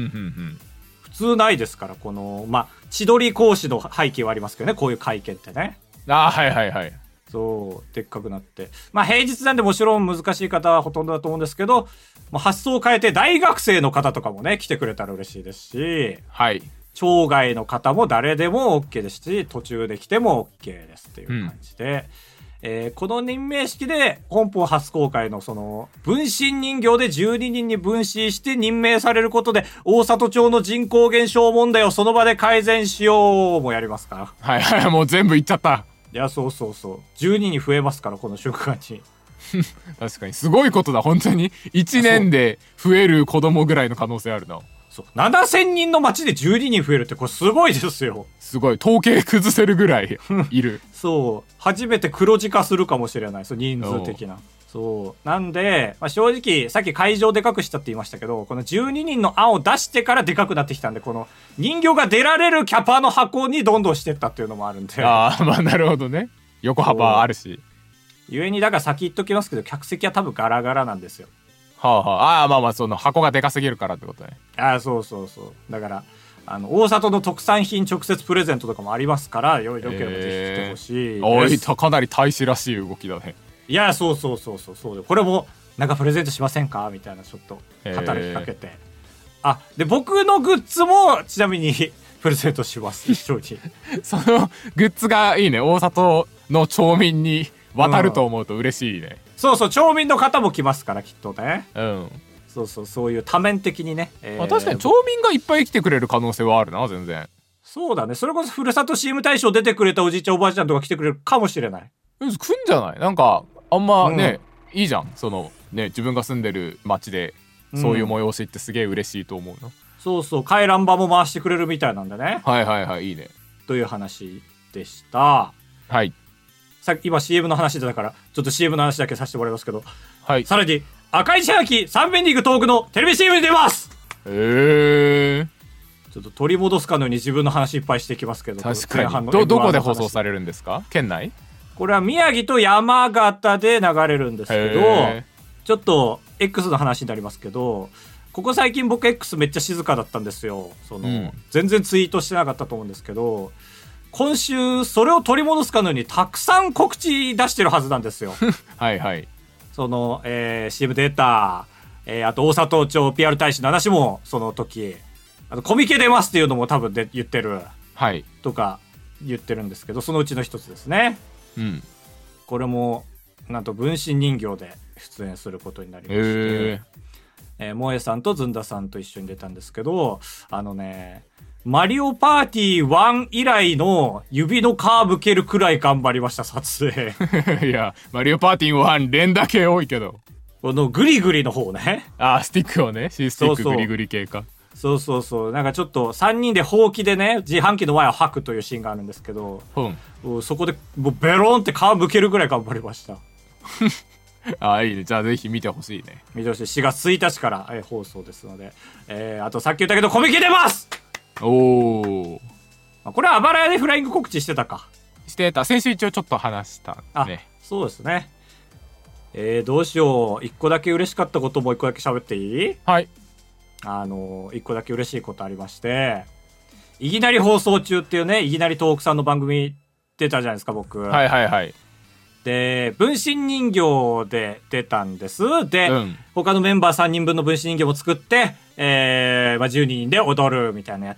普通ないですから。このまあ千鳥講師の背景はありますけどね、こういう会見ってね。そうでっかくなって、まあ平日なんでもちろん難しい方はほとんどだと思うんですけど、もう発想を変えて大学生の方とかもね来てくれたら嬉しいですし、町外の方も誰でも OK ですし、途中で来ても OK ですっていう感じで、この任命式で本邦初公開のその分身人形で12人に分身して任命されることで大里町の人口減少問題をその場で改善しようもやりますから。 もう全部言っちゃった。 いやそう12人増えますから、この瞬間に確かにすごいことだ。本当に1年で増える子供ぐらいの可能性あるな。 7000人の町で12人増えるってこれすごいですよ。 すごい。統計崩せるぐらいいる初めて黒字化するかもしれない。人数的な。なんで、まあ、正直さっき会場でかくしたって言いましたけど、この12人の案を出してからでかくなってきたんで、この人形が出られるキャパの箱にどんどんしてったっていうのもあるんで。 まあなるほどね。横幅あるし。 ゆえにだから先言っときますけど、客席は多分ガラガラなんですよ。 まあその箱がでかすぎるからってことね。 そうだから大里の特産品直接プレゼントとかもありますから、よければぜひ来てほしい。 かなり大使らしい動きだね。 いやそうこれもなんかプレゼントしませんかみたいな、ちょっと働きかけて、で僕のグッズもちなみにプレゼントします一緒にそのグッズがいいね。大里の町民に渡ると思うと嬉しいね。 そうそう、町民の方も来ますからきっとね。 うん。 そういう多面的にね、 確かに町民がいっぱい来てくれる可能性はあるな、全然。 そうだね。それこそふるさと CM 大賞出てくれたおじいちゃんおばあちゃんとか来てくれるかもしれない。 来んじゃない？なんかあんまね、いいじゃん。そのね、自分が住んでる町でそういう催しってすげえ嬉しいと思うの。 そうそう、回覧板も回してくれるみたいなんでね。 はいはいはい、いいね。 という話でした。 はい。 さっき今 CM の話だからちょっと CM の話だけさせてもらいますけど、 はい。 さらに赤い自販機3便リーグ東北のテレビ CM に出ます。 ちょっと取り戻すかのように自分の話いっぱいしていきますけど、 確かに。どこで放送されるんですか？県内？ これは宮城と山形で流れるんですけど、ちょっと X の話になりますけど、ここ最近僕 X めっちゃ静かだったんですよ。全然ツイートしてなかったと思うんですけど、今週それを取り戻すかのようにたくさん告知出してるはずなんですよ。 はいはい。 CM 出た、あと大里町 PR 大使の話もその時、あとコミケ出ますっていうのも多分で言ってる、 はい、 とか言ってるんですけど、そのうちの一つですね。 うん。 これもなんと分身人形で出演することになりまして、萌えさんとずんださんと一緒に出たんですけど、マリオパーティー1以来の指のカーブ蹴るくらい頑張りました、撮影。 いや、マリオパーティー1連打系多いけど。 このグリグリの方ね。 スティックをね、C スティックグリグリ系か。 そう。なんかちょっと3人でほうきでね、自販機のワイヤーを吐くというシーンがあるんですけど、そこでもうベロンってカーブ蹴るくらい頑張りました。 いいね。じゃあぜひ見てほしいね。 見てほしい。4月1日から、放送ですので、あとさっき言ったけどコミケ出ます。これはあばら屋でフライング告知してたか。 してた。先週一応ちょっと話したね。 そうですね。どうしよう。一個だけ嬉しかったこともう一個だけ喋っていい？ はい。 一個だけ嬉しいことありまして、いきなり放送中っていうね、いきなり東北さんの番組出たじゃないですか、僕。 はいはいはい。 で、分身人形で出たんです。で、他のメンバー3人分の分身人形も作って、12人で踊るみたいなのやって、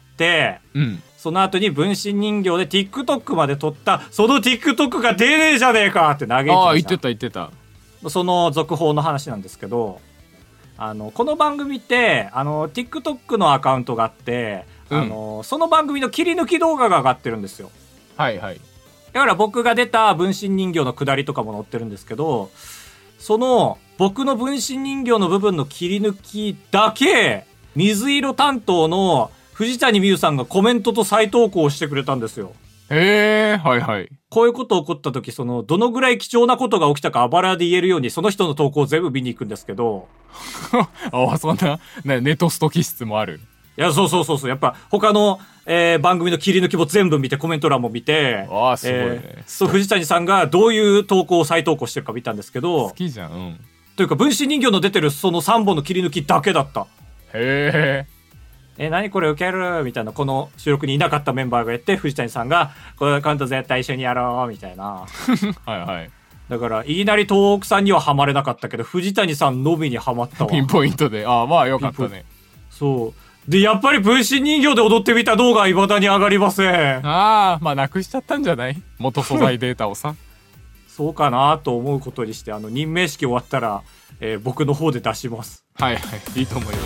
その後に分身人形で TikTok まで撮った、その TikTok が出ねえじゃねえかって嘆いてました。 言ってた。 その続報の話なんですけど、この番組って、TikTok のアカウントがあって、その番組の切り抜き動画が上がってるんですよ。 はいはい。 だから僕が出た分身人形の下りとかも載ってるんですけど、その僕の分身人形の部分の切り抜きだけ、水色担当の藤谷美優さんがコメントと再投稿してくれたんですよ。 はいはい。 こういうこと起こった時、どのぐらい貴重なことが起きたかあばらで言えるように、その人の投稿を全部見に行くんですけど。 そんな、ネトスト気質もある。 いや、そう。やっぱ、他の、番組の切り抜きも全部見て、コメント欄も見て。 すごいね。 藤谷さんがどういう投稿を再投稿してるか見たんですけど。 好きじゃん。 というか、分身人形の出てるその3本の切り抜きだけだった。何これウケるみたいな、この収録にいなかったメンバーがやって、藤谷さんが、今度絶対一緒にやろう、みたいな。 はいはい。 だから、いきなり東北さんにはハマれなかったけど、藤谷さんのみにハマったわ。 ピンポイントで。まあよかったね。 そう。で、やっぱり分身人形で踊ってみた動画は未だに上がりません。 まあなくしちゃったんじゃない？元素材データをさ。 そうかなと思うことにして、任命式終わったら、僕の方で出します。 はいはい、いいと思います。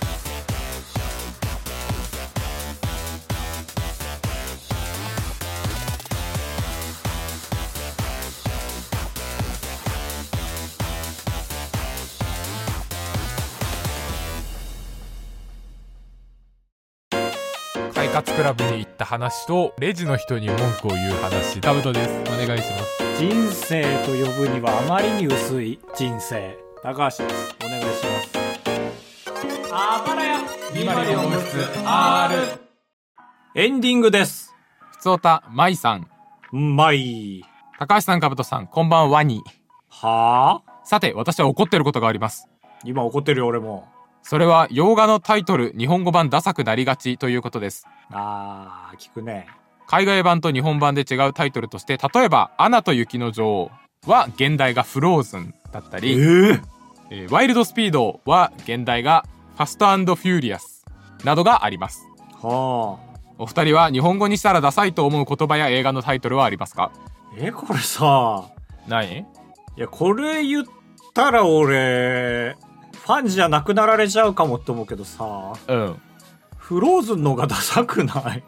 快活クラブに行った話とレジの人に文句を言う話、タブトです。お願いします。 人生と呼ぶにはあまりに薄い人生、高橋です。お願いします。あばらや204号室 R。 エンディングです。 ふつおた、まいさん。 まい。 高橋さん、かぶとさん、こんばんはに。 はあ。 さて、私は怒ってることがあります。 今怒ってるよ、俺も。 それは洋画のタイトル日本語版ダサくなりがちということです。 聞くね。 海外版と日本版で違うタイトルとして、例えばアナと雪の女王は現代がフローズンだったり、ワイルドスピードは現代がファスト&フューリアスなどがあります。お二人は日本語にしたらダサいと思う言葉や映画のタイトルはありますか？ これさ、 何？いや、これ言ったら俺、ファンじゃなくなられちゃうかもって思うけどさ。 うん。 フローズンのがダサくない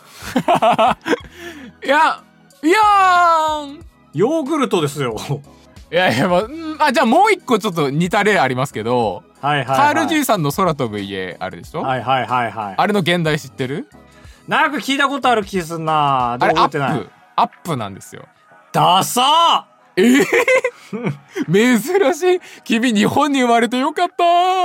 いやーんヨーグルトですよ。 いやいや、じゃあもう一個ちょっと似た例ありますけど、 はいはい、はい。 カール G さんの空飛ぶ家あるでしょ。 はいはいはいはい。 あれの現代知ってる？ なんか聞いたことある気すんな。 あれ覚えてない。 アップなんですよ。 ダサー珍しい。君日本に生まれてよかった。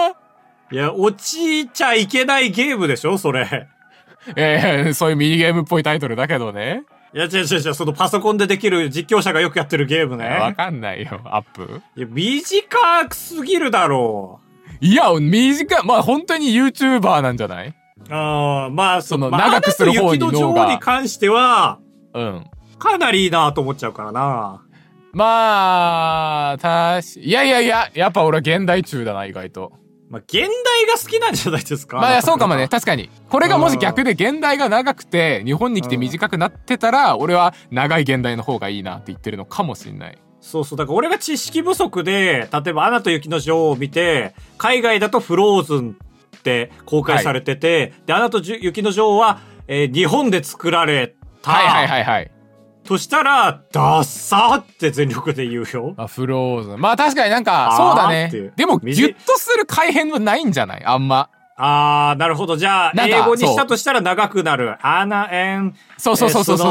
いや、落ちちゃいけないゲームでしょそれ。 そういうミニゲームっぽいタイトルだけどね。 いや、違う、そのパソコンでできる実況者がよくやってるゲームね。 わかんないよ、アップ。 いや、短くすぎるだろう。いや、短い。まあ本当に YouTuber なんじゃない？ まあ、 その長くする方に脳が。 雪の女王に関しては、 うん。 かなりいいなと思っちゃうからな。 まあ、いや、やっぱ俺は現代中だな、意外と。 まあ、現代が好きなんじゃないですか。 まあ、そうかもね。確かに。これがもし逆で現代が長くて、日本に来て短くなってたら、俺は長い現代の方がいいなって言ってるのかもしんない。 そう。だから俺が知識不足で、例えばアナと雪の女王を見て、海外だとフローズンって公開されてて、はい、で、アナと雪の女王は、日本で作られた。 はい。 としたら、ダッサーって全力で言うよ。 フローズン。まあ確かになんか、そうだね。でも、ギュッとする改変はないんじゃない？あんま。 なるほど。じゃあ、英語にしたとしたら長くなる。アナそう。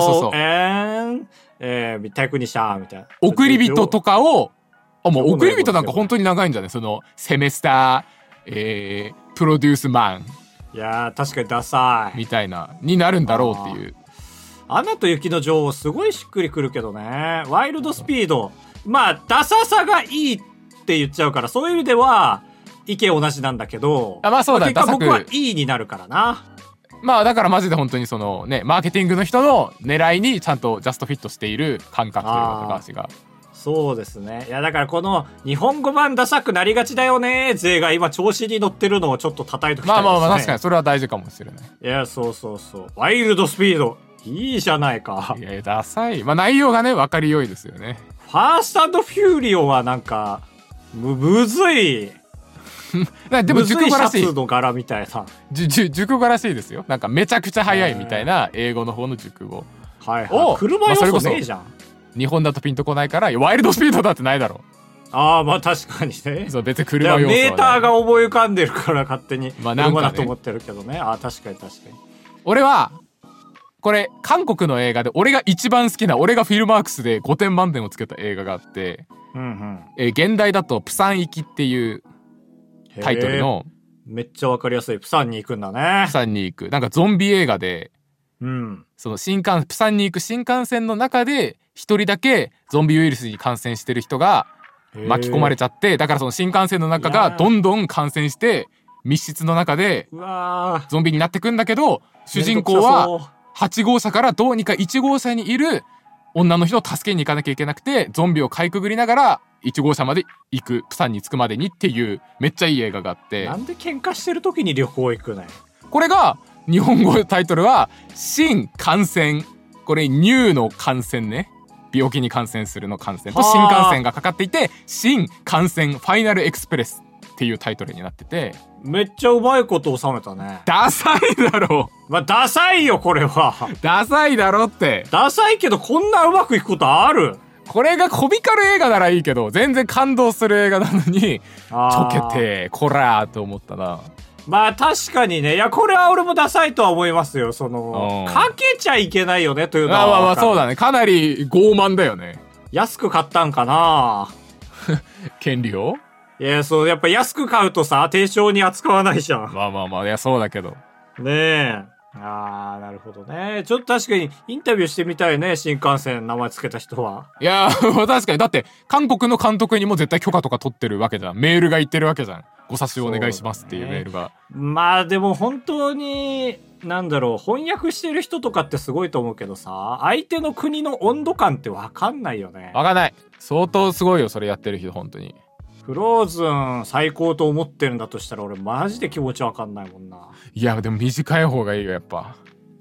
みたいくにしたみたいな。 送り人とかを、もう送り人なんか本当に長いんじゃない？その、セメスター、プロデュースマン。 いやー、確かにダサい。 みたいな、になるんだろうっていう。 アナと雪の女王すごいしっくりくるけどね。ワイルドスピード。まあ、ダサさがいいって言っちゃうから、そういう意味では、意見同じなんだけど。 まあそうだね。 結果僕はいいになるからな。 まあだからマジで本当にそのね、マーケティングの人の狙いにちゃんとジャストフィットしている感覚というか、高橋が。 そうですね。いやだからこの日本語版ダサくなりがちだよね勢が今調子に乗ってるのをちょっと叩いときたいですね。 まあ確かにそれは大事かもしれない。 いや、そう。ワイルドスピード。いいじゃないか。 いや、ダサい。まあ内容がね、分かりよいですよね。 ファースト&フューリオはなんか、むずい。 でも熟語らしい。 シャツの柄みたいな。 熟語らしいですよ。なんかめちゃくちゃ早いみたいな英語の方の熟語。 はい。車要素ねえじゃん。 日本だとピンとこないから、ワイルドスピードだってないだろう。 まあ確かにね。 そう、別に車要素は、ね。 メーターが思い浮かんでるから勝手に車だと思ってるけどね。確かに。 俺は、これ、韓国の映画で、俺が一番好きな、俺がフィルマークスで5点満点をつけた映画があって、現代だと、プサン行きっていうタイトルの、 めっちゃわかりやすい。プサンに行くんだね。 プサンに行く。なんかゾンビ映画で、そのプサンに行く新幹線の中で、一人だけゾンビウイルスに感染してる人が巻き込まれちゃって、だからその新幹線の中がどんどん感染して、密室の中でゾンビになってくんだけど、主人公は8号車からどうにか1号車にいる女の人を助けに行かなきゃいけなくて、ゾンビをかいくぐりながら1号車まで行く、プサンに着くまでにっていうめっちゃいい映画があって。 なんで喧嘩してる時に旅行行くね。 これが日本語タイトルは新感染。これニューの感染ね。病気に感染するの感染と新幹線がかかっていて、新感染ファイナルエクスプレスっていうタイトルになってて、 めっちゃうまいこと収めたね。 ダサいだろ。 ダサいよこれは。 ダサいだろって。 ダサいけどこんなうまくいくことある？ これがコミカル映画ならいいけど、全然感動する映画なのにちょけてこらーと思ったな。 まあ確かにね。いや、これは俺もダサいとは思いますよ。その、かけちゃいけないよねというのは。 まあそうだね。かなり傲慢だよね。 安く買ったんかな権利を？ いや、そう、やっぱ安く買うとさ、低少に扱わないじゃん。 まあ、いや、そうだけど。 ねえ。なるほどね。ちょっと確かにインタビューしてみたいね。新幹線名前つけた人は。 いやー、確かに。だって、韓国の監督にも絶対許可とか取ってるわけじゃん。メールが言ってるわけじゃん。ご差しお願いしますっていうメールが。 まあでも本当に、なんだろう、翻訳してる人とかってすごいと思うけどさ、相手の国の温度感ってわかんないよね。 わかんない。相当すごいよ、それやってる人、本当に。 フローズン最高と思ってるんだとしたら俺マジで気持ちわかんないもんな。 いや、でも短い方がいいよ、やっぱ。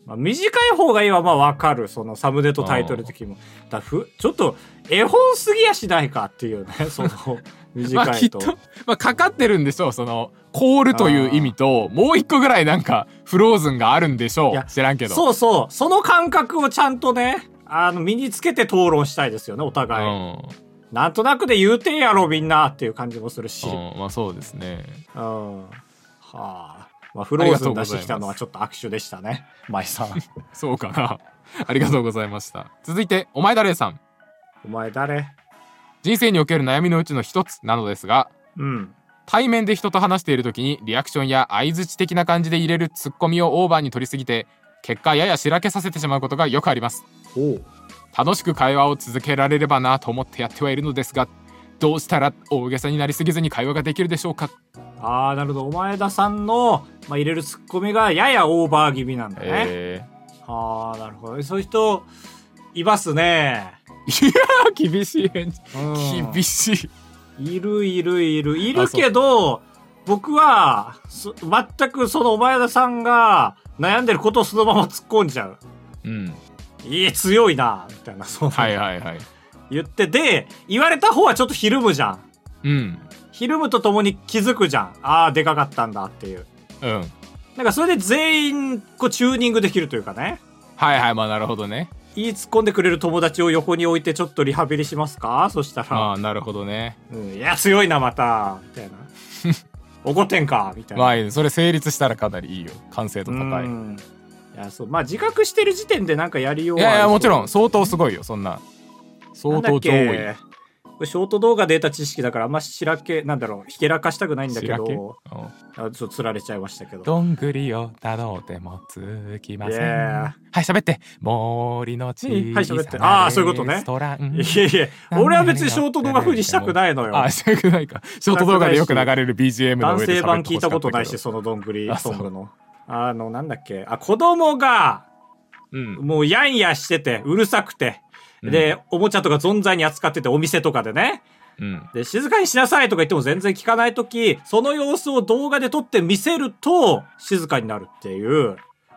まあ、短い方がいいはまあわかる。そのサムネとタイトル的にも。ちょっと絵本すぎやしないかっていうね。その短いと。 まあきっと、まあかかってるんでしょう。そのコールという意味と、もう一個ぐらいなんかフローズンがあるんでしょう。知らんけど。 そうそう。その感覚をちゃんとね、身につけて討論したいですよね、お互い。なんとなくで言うてんやろみんなっていう感じもするし。 まあそうですね。 はあ。まあフローズン出してきたのはちょっと握手でしたね、舞さん。 そうかな。ありがとうございました。続いて、お前誰さん。 お前誰？ 人生における悩みのうちの一つなのですが、対面で人と話している時にリアクションや相槌的な感じで入れるツッコミをオーバーに取りすぎて、結果ややしらけさせてしまうことがよくあります。楽しく会話を続けられればなと思ってやってはいるのですが、どうしたら大げさになりすぎずに会話ができるでしょうか。 なるほど。お前田さんの、入れるツッコミがややオーバー気味なんだね。なるほど。そういう人いますね。 いや厳しい返事、厳しい。いるけど、僕は全くそのお前田さんが悩んでることをそのまま突っ込んじゃう。いい強いなみたいな、そう言ってで、言われた方はちょっとひるむじゃん。ひるむとともに気づくじゃん。でかかったんだっていう。なんかそれで全員こうチューニングできるというかね。 まあなるほどね。 言い突っ込んでくれる友達を横に置いてちょっとリハビリしますか、そしたら。 なるほどね。 いや強いなまたみたいな。怒ってんかみたいな。 まあそれ成立したらかなりいいよ。完成度高い。 いやそう、まあ自覚してる時点でなんかやりようは。 いやもちろん相当すごいよ。そんな相当上位。 これショート動画で得た知識だからあんまひけらかしたくないんだけど、ちょっとつられちゃいましたけど。 どんぐりをたどってもつきません。はい喋って。森の小さなレストラン。 そういうことね。いや俺は別にショート動画風にしたくないのよ。 したくないか。ショート動画でよく流れる BGM の上で喋ってほしかったけど。男性版聞いたことないし、そのどんぐりソングの。なんだっけ。子供が、もうやんやしてて、うるさくて。で、おもちゃとか存在に扱ってて、お店とかでね。で、静かにしなさいとか言っても全然聞かないとき、その様子を動画で撮って見せると、静かになるっていう。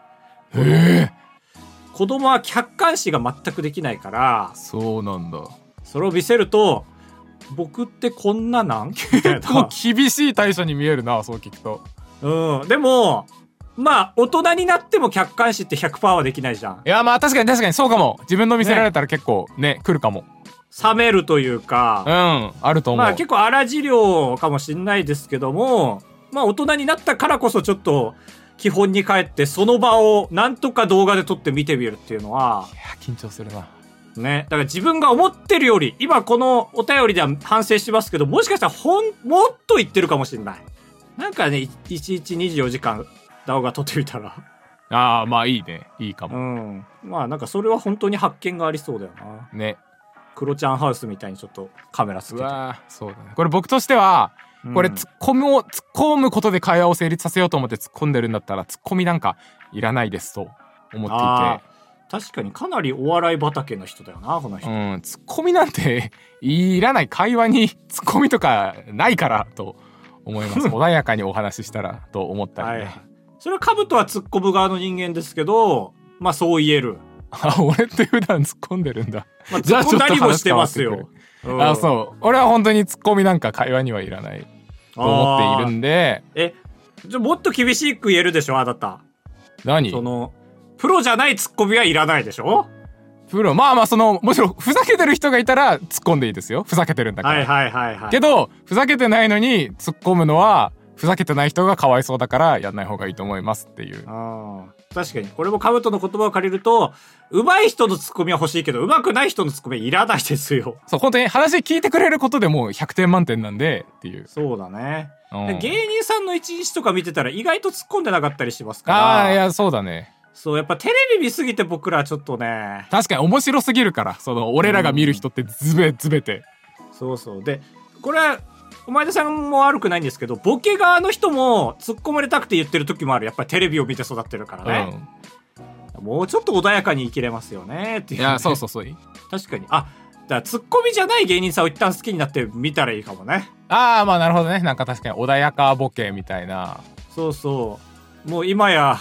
子供は客観視が全くできないから。 そうなんだ。 それを見せると、僕ってこんななんみたいな。 結構厳しい対処に見えるな、そう聞くと。 でも、まあ、大人になっても客観視って 100% はできないじゃん。 いや、まあ確かにそうかも。自分の見せられたら結構ね、来るかも。 冷めるというか。 あると思う。 まあ結構荒治療かもしんないですけども、まあ大人になったからこそちょっと基本に帰ってその場をなんとか動画で撮って見てみるっていうのは。 いや、緊張するな。 ね。だから自分が思ってるより、今このお便りでは反省してますけど、もしかしたらもっと言ってるかもしんない。なんかね、1日24時間、動画撮ってみたら。 まあいいね。いいかも。 まあなんかそれは本当に発見がありそうだよな。 ね。 クロちゃんハウスみたいにちょっとカメラつけて。 そうだね。これ僕としては、これ突っ込むことで会話を成立させようと思って突っ込んでるんだったら、突っ込みなんかいらないですと思っていて。 確かにかなりお笑い畑の人だよな、この人。 突っ込みなんていらない。会話に突っ込みとかないからと思います。穏やかにお話ししたらと思ったりね。 それはカブトは突っ込む側の人間ですけど、まあそう言える。 俺って普段突っ込んでるんだ。 まあ、突っ込んだりもしてますよ。 そう。俺は本当に突っ込みなんか会話にはいらないと思っているんで。 もっと厳しく言えるでしょ、あなた。 何？ プロじゃない突っ込みはいらないでしょ？ プロ、まあもちろんふざけてる人がいたら突っ込んでいいですよ。ふざけてるんだから。けど、ふざけてないのに突っ込むのは、ふざけてない人がかわいそうだからやんない方がいいと思いますっていう。 確かに。これもカブトの言葉を借りると、上手い人のツッコミは欲しいけど、上手くない人のツッコミはいらないですよ。 そう、本当に話聞いてくれることでもう100点満点なんでっていう。 そうだね。芸人さんの一日とか見てたら意外と突っ込んでなかったりしますから。 いや、そうだね。 そう、やっぱテレビ見すぎて僕らちょっとね。 確かに面白すぎるから、俺らが見る人ってズベて。 そうそう。で、これは、お前田さんも悪くないんですけど、ボケ側の人も突っ込まれたくて言ってる時もある。やっぱりテレビを見て育ってるからね。もうちょっと穏やかに生きれますよねっていう、ね。いや、 そう。 確かに。だからツッコミじゃない芸人さんを一旦好きになって見たらいいかもね。 まあなるほどね。なんか確かに穏やかボケみたいな。 そうそう。もう今や、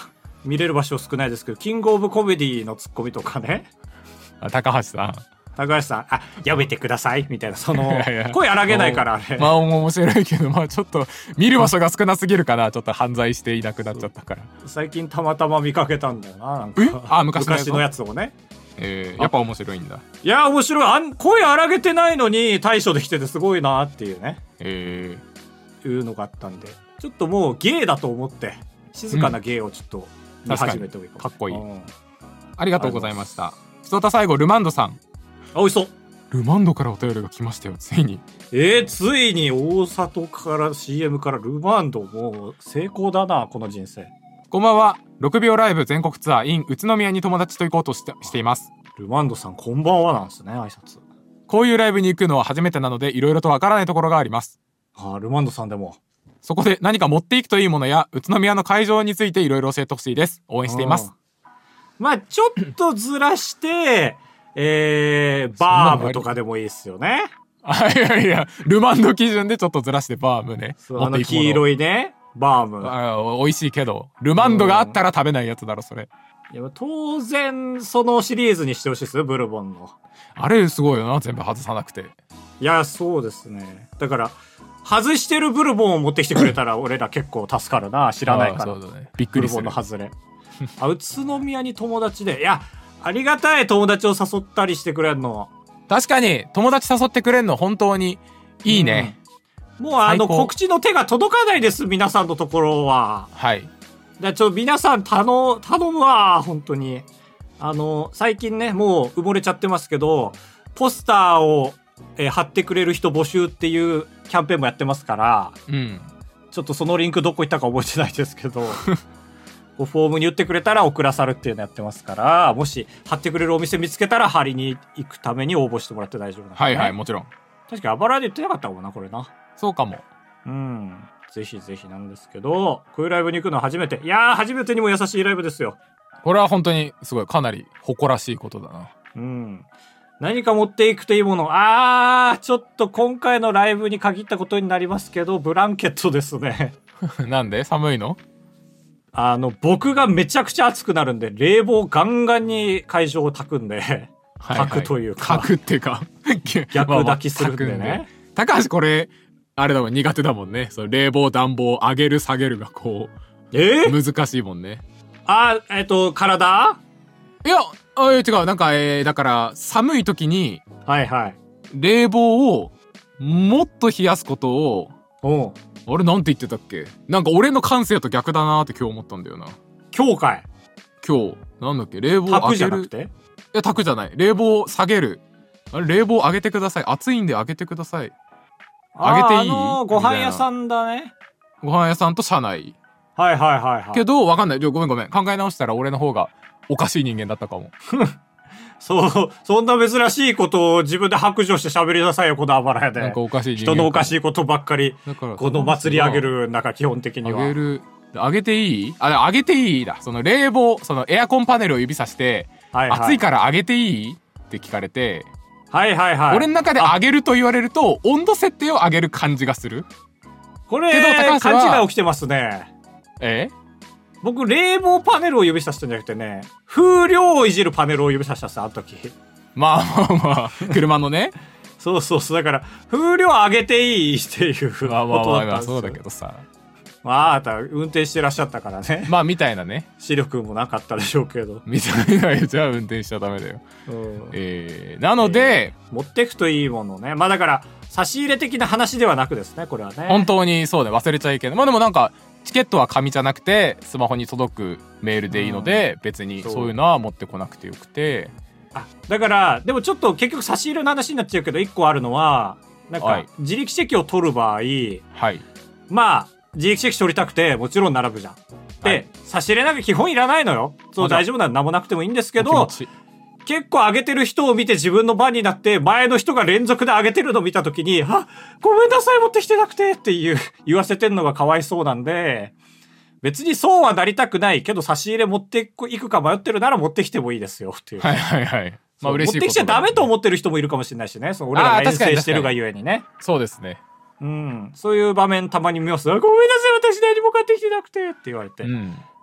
見れる場所少ないですけど、キングオブコメディのツッコミとかね。 高橋さん。 高橋さん、やめてくださいみたいな、声荒げないからあれ。 まあ面白いけど、まあちょっと見る場所が少なすぎるかな。ちょっと犯罪していなくなっちゃったから。 最近たまたま見かけたんだよな。なんか昔のやつをね。 やっぱ面白いんだ。 いや面白い。声荒げてないのに対処できててすごいなっていうね。いうのがあったんで、ちょっともう芸だと思って静かな芸をちょっと見始めてもいいかも。 かっこいい。ありがとうございました。ふつおた最後ルマンドさん。 おいしそう。 ルマンドからお便りが来ましたよ、ついに。 ついに大里から CM からルマンド、もう成功だなこの人生。 こんばんは。6秒ライブ全国ツアー in 宇都宮に友達と行こうとしています。 ルマンドさんこんばんはなんですね、挨拶。 こういうライブに行くのは初めてなので、いろいろとわからないところがあります。 ルマンドさんでも。 そこで何か持っていくといいものや宇都宮の会場についていろいろ教えてほしいです。応援しています。 まあちょっとずらしてバームとかでもいいですよね。 いやいや、ルマンド基準でちょっとずらしてバームね。 黄色いねバーム。 美味しいけどルマンドがあったら食べないやつだろそれ。 いや当然そのシリーズにしてほしいですよ、ブルボンの。 あれすごいよな、全部外さなくて。 いやそうですね。だから外してるブルボンを持ってきてくれたら俺ら結構助かるな。知らないから。 そうだね、びっくりする。 ブルボンの外れ。宇都宮に友達で、いやありがたい、友達を誘ったりしてくれるの。 確かに友達誘ってくれるの本当にいいね。 もう告知の手が届かないです、皆さんのところは。 はい。 じゃあ皆さん頼むわ本当に。最近ねもう埋もれちゃってますけど、ポスターを、貼ってくれる人募集っていうキャンペーンもやってますから、ちょっとそのリンクどこ行ったか覚えてないですけどフォームに言ってくれたら送らさるっていうのやってますから、もし貼ってくれるお店見つけたら貼りに行くために応募してもらって大丈夫なんで、ね。はいはい、 もちろん。 確かあばらで言ってなかったかもなこれな。 そうかも。 ぜひぜひなんですけど、こういうライブに行くのは初めて。いやー初めてにも優しいライブですよ。 これは本当にすごい、かなり誇らしいことだな。 何か持っていくといいもの。ちょっと今回のライブに限ったことになりますけど、ブランケットですね。 なんで？寒いの？ 僕がめちゃくちゃ暑くなるんで、冷房ガンガンに会場を焚くんで、焚くというか。 焚くっていうか。 逆抱きするんでね。 高橋これ、あれだもん、苦手だもんね。その冷房、暖房、上げる下げるがこう、難しいもんね。 体？ いや、違う。なんか、だから、寒い時に、冷房をもっと冷やすことを、あれなんて言ってたっけ？なんか俺の感性と逆だなーって今日思ったんだよな。 今日かい？ 今日、なんだっけ？冷房上げる。 炊くじゃなくて？ いや、炊くじゃない。冷房下げる。あれ、冷房上げてください。暑いんで上げてください。上げていい？ ご飯屋さんだね。 ご飯屋さんと車内。けど、わかんない。ごめん。考え直したら俺の方がおかしい人間だったかも。 そんな珍しいことを自分で白状して喋りなさいよ、このあばらやで。 なんかおかしい人間。 人のおかしいことばっかり、この祭り上げる中、基本的には。 上げていい？上げていいだ。その冷房、そのエアコンパネルを指さして、暑いから上げていいって聞かれて、俺の中で上げると言われると、温度設定を上げる感じがする。 これ、勘違い起きてますね。僕、冷房パネルを指さしたんじゃなくてね、風量をいじるパネルを指さしたんですよ、あの時。 まあ、車のね。 そう。だから、風量上げていいっていうことだったんですよ。 まあ、そうだけどさ。 あなた、運転してらっしゃったからね。 まあ、みたいなね。 視力もなかったでしょうけど。 みたいなやつは運転しちゃダメだよ。なので、 持ってくといいものね。まあだから、差し入れ的な話ではなくですね、これはね。 本当にそうね、忘れちゃいけない。まあでもなんか、チケットは紙じゃなくてスマホに届くメールでいいので、別にそういうのは持ってこなくてよくて。 だからでもちょっと結局差し入れの話になっちゃうけど、1個あるのはなんか自力席を取る場合、まあ自力席取りたくてもちろん並ぶじゃん。で、差し入れなんか基本いらないのよ。そう、大丈夫なら何もなくてもいいんですけど、結構上げてる人を見て自分の番になって前の人が連続で上げてるのを見た時に、ごめんなさい持ってきてなくてって言わせてんのがかわいそうなんで、別にそうはなりたくないけど差し入れ持っていくか迷ってるなら持ってきてもいいですよっていう。まあ嬉しいこと。持ってきちゃダメと思ってる人もいるかもしれないしね。俺らが遠征してるがゆえにね。 そうですね。 そういう場面たまに見ます。ごめんなさい私何も買ってきてなくてって言われて。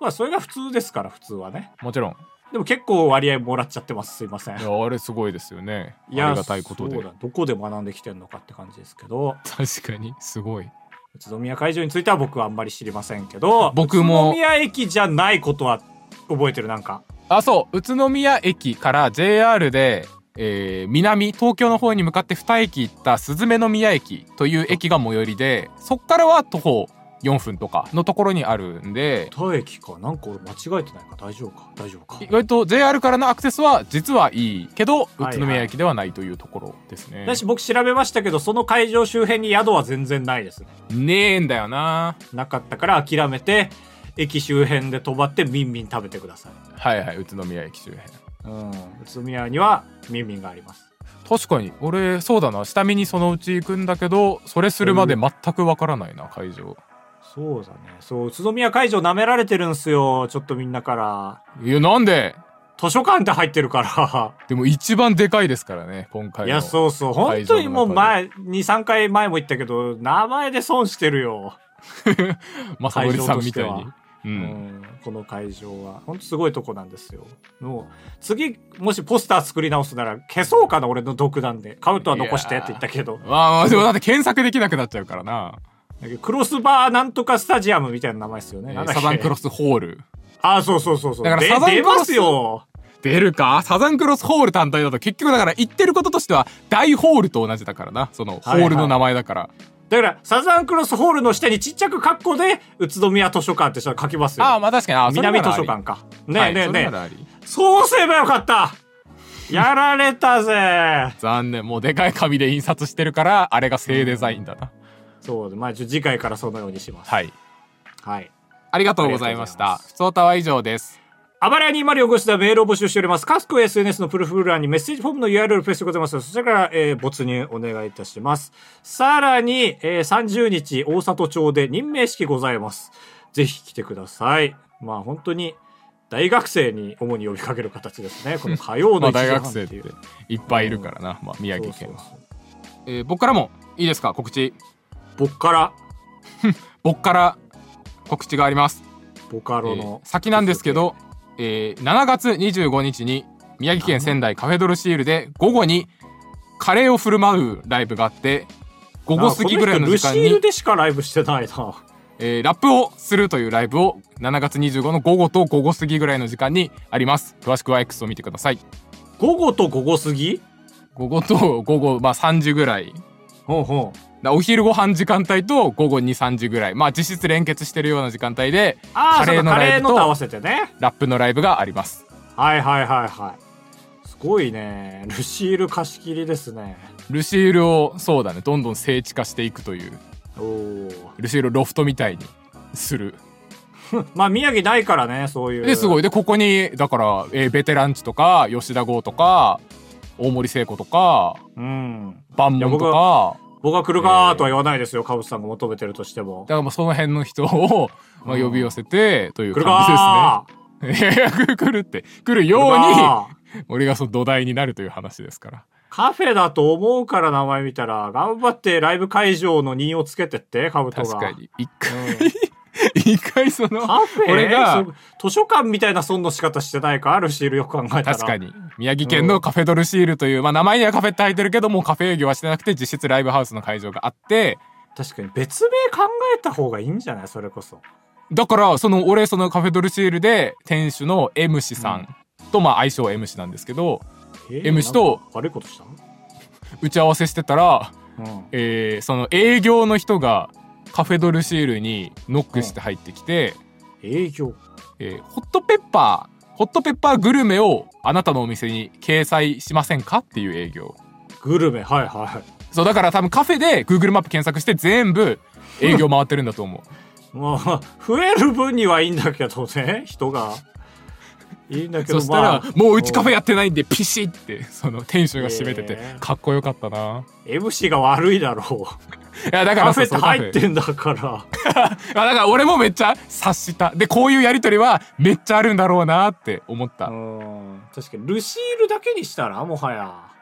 まあそれが普通ですから、普通はね。 もちろん。 でも結構割合もらっちゃってます。すいません。 いや、あれすごいですよね。ありがたいことで。 そうだ、どこで学んできてんのかって感じですけど。 確かにすごい。 宇都宮会場については僕はあんまり知りませんけど、 僕も宇都宮駅じゃないことは覚えてる。なんかそう宇都宮駅から JR で、東京の方に向かって2駅行った鈴目宮駅という駅が最寄りで、そっからは徒歩4分とかのところにあるんで。 2駅か。なんか俺間違えてないか。大丈夫か。 意外と JR からのアクセスは実はいいけど、宇都宮駅ではないというところですね。 私僕調べましたけど、その会場周辺に宿は全然ないですね。 ねえんだよな。 なかったから諦めて、駅周辺で泊まってミンミン食べてください。 はいはい、宇都宮駅周辺。 宇都宮にはミンミンがあります。 確かに俺そうだな、下見にそのうち行くんだけど、それするまで全くわからないな、会場。 そうだね。そう、宇都宮会場舐められてるんすよ、ちょっとみんなから。 いや、なんで？ 図書館って入ってるからでも一番でかいですからね、今回の。 いや、そう本当にもう前2、3回前も言ったけど、名前で損してるよ。 正則さんみたいに。 この会場は本当すごいとこなんですよ。もう次もしポスター作り直すなら消そうかな、俺の独断で。買うとは残してって言ったけど。 でもだって検索できなくなっちゃうからな。 クロスバーなんとかスタジアムみたいな名前ですよね。 サザンクロスホール。 そう。 だからサザンクロス出ますよ。 出るか。サザンクロスホール単体だと結局だから言ってることとしては大ホールと同じだからな。そのホールの名前だから。 だからサザンクロスホールの下にちっちゃくカッコで宇都宮図書館って書きますよ。 まあ確かに。 南図書館か。ねえ。 はい、 そうすればよかった。やられたぜ。 残念。もうでかい紙で印刷してるからあれが正デザインだな。 そうで、まあ次回からそのようにします。 はい。 ありがとうございました。ふつおたは以上です。 あばらや204号室ではメールを募集しております。各 SNS のプロフィール欄にメッセージフォームの URL をペースしてございます。そちらから、没入お願いいたします。さらに、30日大里町で任命式ございます。ぜひ来てください。まあ本当に大学生に主に呼びかける形ですね。この火曜の1時半っていう。 大学生っていっぱいいるからな、宮城県は。僕からもいいですか、告知。 僕から告知があります。 ボカロの、 先なんですけど、7月25日に宮城県仙台カフェドルシールで午後にカレーを振る舞うライブがあって、午後過ぎぐらいの時間にルシールでしかライブしてないな。 ラップをするというライブを7月25の午後と午後過ぎぐらいの時間にあります。詳しくは X を見てください。 午後と午後過ぎ？ 午後と午後、3時ぐらい。お昼ご飯時間帯と午後2、3時ぐらい、実質連結してるような時間帯でカレーのライブと合わせてね、 ラップのライブがあります。 はいすごいね。ルシール貸し切りですね。 ルシールをそうだね、どんどん聖地化していくという。ルシールロフトみたいにする宮城ないからね、そういう。 ですごい。でここにだから、ベテランチとか吉田剛とか大森聖子とか、万門とか。 僕は来るかとは言わないですよ、カブスさんが求めてるとしても。 だからその辺の人を、呼び寄せてという感じですね。いや来るように俺がその土台になるという話ですから。 カフェだと思うから名前見たら頑張ってライブ会場の任をつけてってカブトが。 確かに一回そのカフェ俺が図書館みたいな損の仕方してないか、ルシールよく考えたら。 確かに宮城県のカフェドルシールという、名前にはカフェって入ってるけどもカフェ営業はしてなくて実質ライブハウスの会場があって、 確かに別名考えた方がいいんじゃない？それこそ。 だから俺そのカフェドルシールで店主の M 氏さんと、相性 M 氏なんですけど、M 氏と悪いことした打ち合わせしてたら、その営業の人がカフェドルシールにノックして入ってきて、 営業、 ホットペッパーグルメをあなたのお店に掲載しませんかっていう営業。 グルメ、 そうだから多分カフェで Google マップ検索して全部営業回ってるんだと思う。 増える分にはいいんだけどね、人がいいんだけど、 そしたら、もううちカフェやってないんでピシッってその店主が閉めてて、かっこよかったな。 MC が悪いだろう。 いやだからカフェって入ってんだからだから俺もめっちゃ察した。でこういうやりとりはめっちゃあるんだろうなって思った。 確かにルシールだけにしたらもはや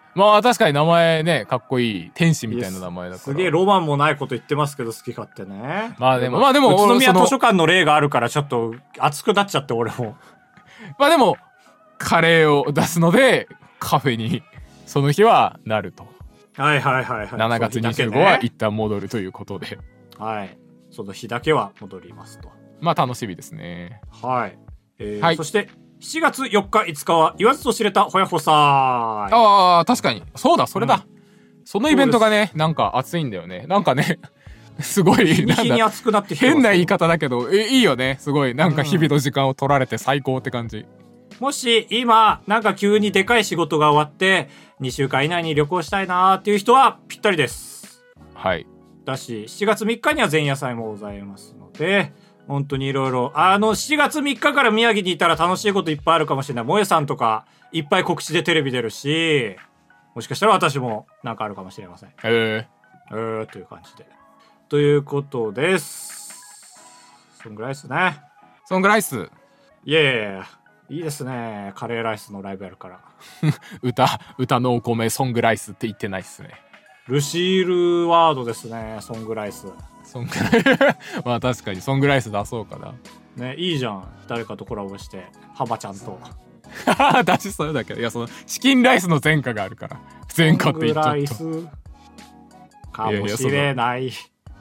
まあ確かに名前ねかっこいい天使みたいな名前だからすげえロマンもないこと言ってますけど好き勝手ね。 まあでも宇都宮図書館の例があるからちょっと熱くなっちゃって俺も。 まあでもカレーを出すのでカフェにその日はなると。 はいはいはいはい。 7月25は一旦戻るということで、 はい。その日だけは戻りますと。 まあ楽しみですね。 はい。はい、そして7月4日5日は言わずと知れたほやほさー。ああ確かにそうだそれだ、そのイベントがねなんか熱いんだよね。なんかねすごい日に熱くなってきて変な言い方だけどいいよね。すごいなんか日々の時間を取られて最高って感じ。 もし今なんか急にでかい仕事が終わって2週間以内に旅行したいなーっていう人はぴったりです。 はい。 だし7月3日には前夜祭もございますので本当にいろいろ7月3日から宮城にいたら楽しいこといっぱいあるかもしれない。萌えさんとかいっぱい告知でテレビ出るしもしかしたら私もなんかあるかもしれません。という感じでということです。そんぐらいですね。 そんぐらいっす。 いえいいですね。カレーライスのライブやるから歌のお米ソングライスって言ってないっすね。 ルシールワードですね。ソングライスソングライスまあ確かにソングライス出そうかな。 ね、いいじゃん。誰かとコラボして浜ちゃんと出しそうだけどいやそのチキンライスの前科があるから前科って言っちゃった。ソングライスかもしれない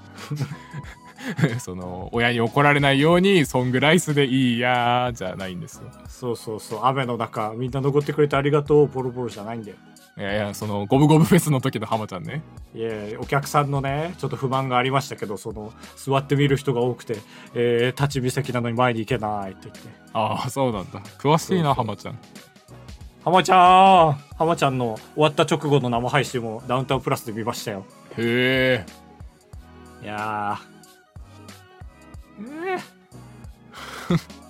その親に怒られないようにソングライスでいいやじゃないんですよ。 そう雨の中みんな残ってくれてありがとうボロボロじゃないんだよ。 いやそのゴブゴブフェスの時の浜ちゃんね。 いやお客さんのねちょっと不満がありましたけどその座って見る人が多くて、立ち見席なのに前に行けないって言って。 ああそうなんだ詳しいな浜ちゃん。 浜ちゃんの終わった直後の生配信もダウンタウンプラスで見ましたよ。 へえ。 いや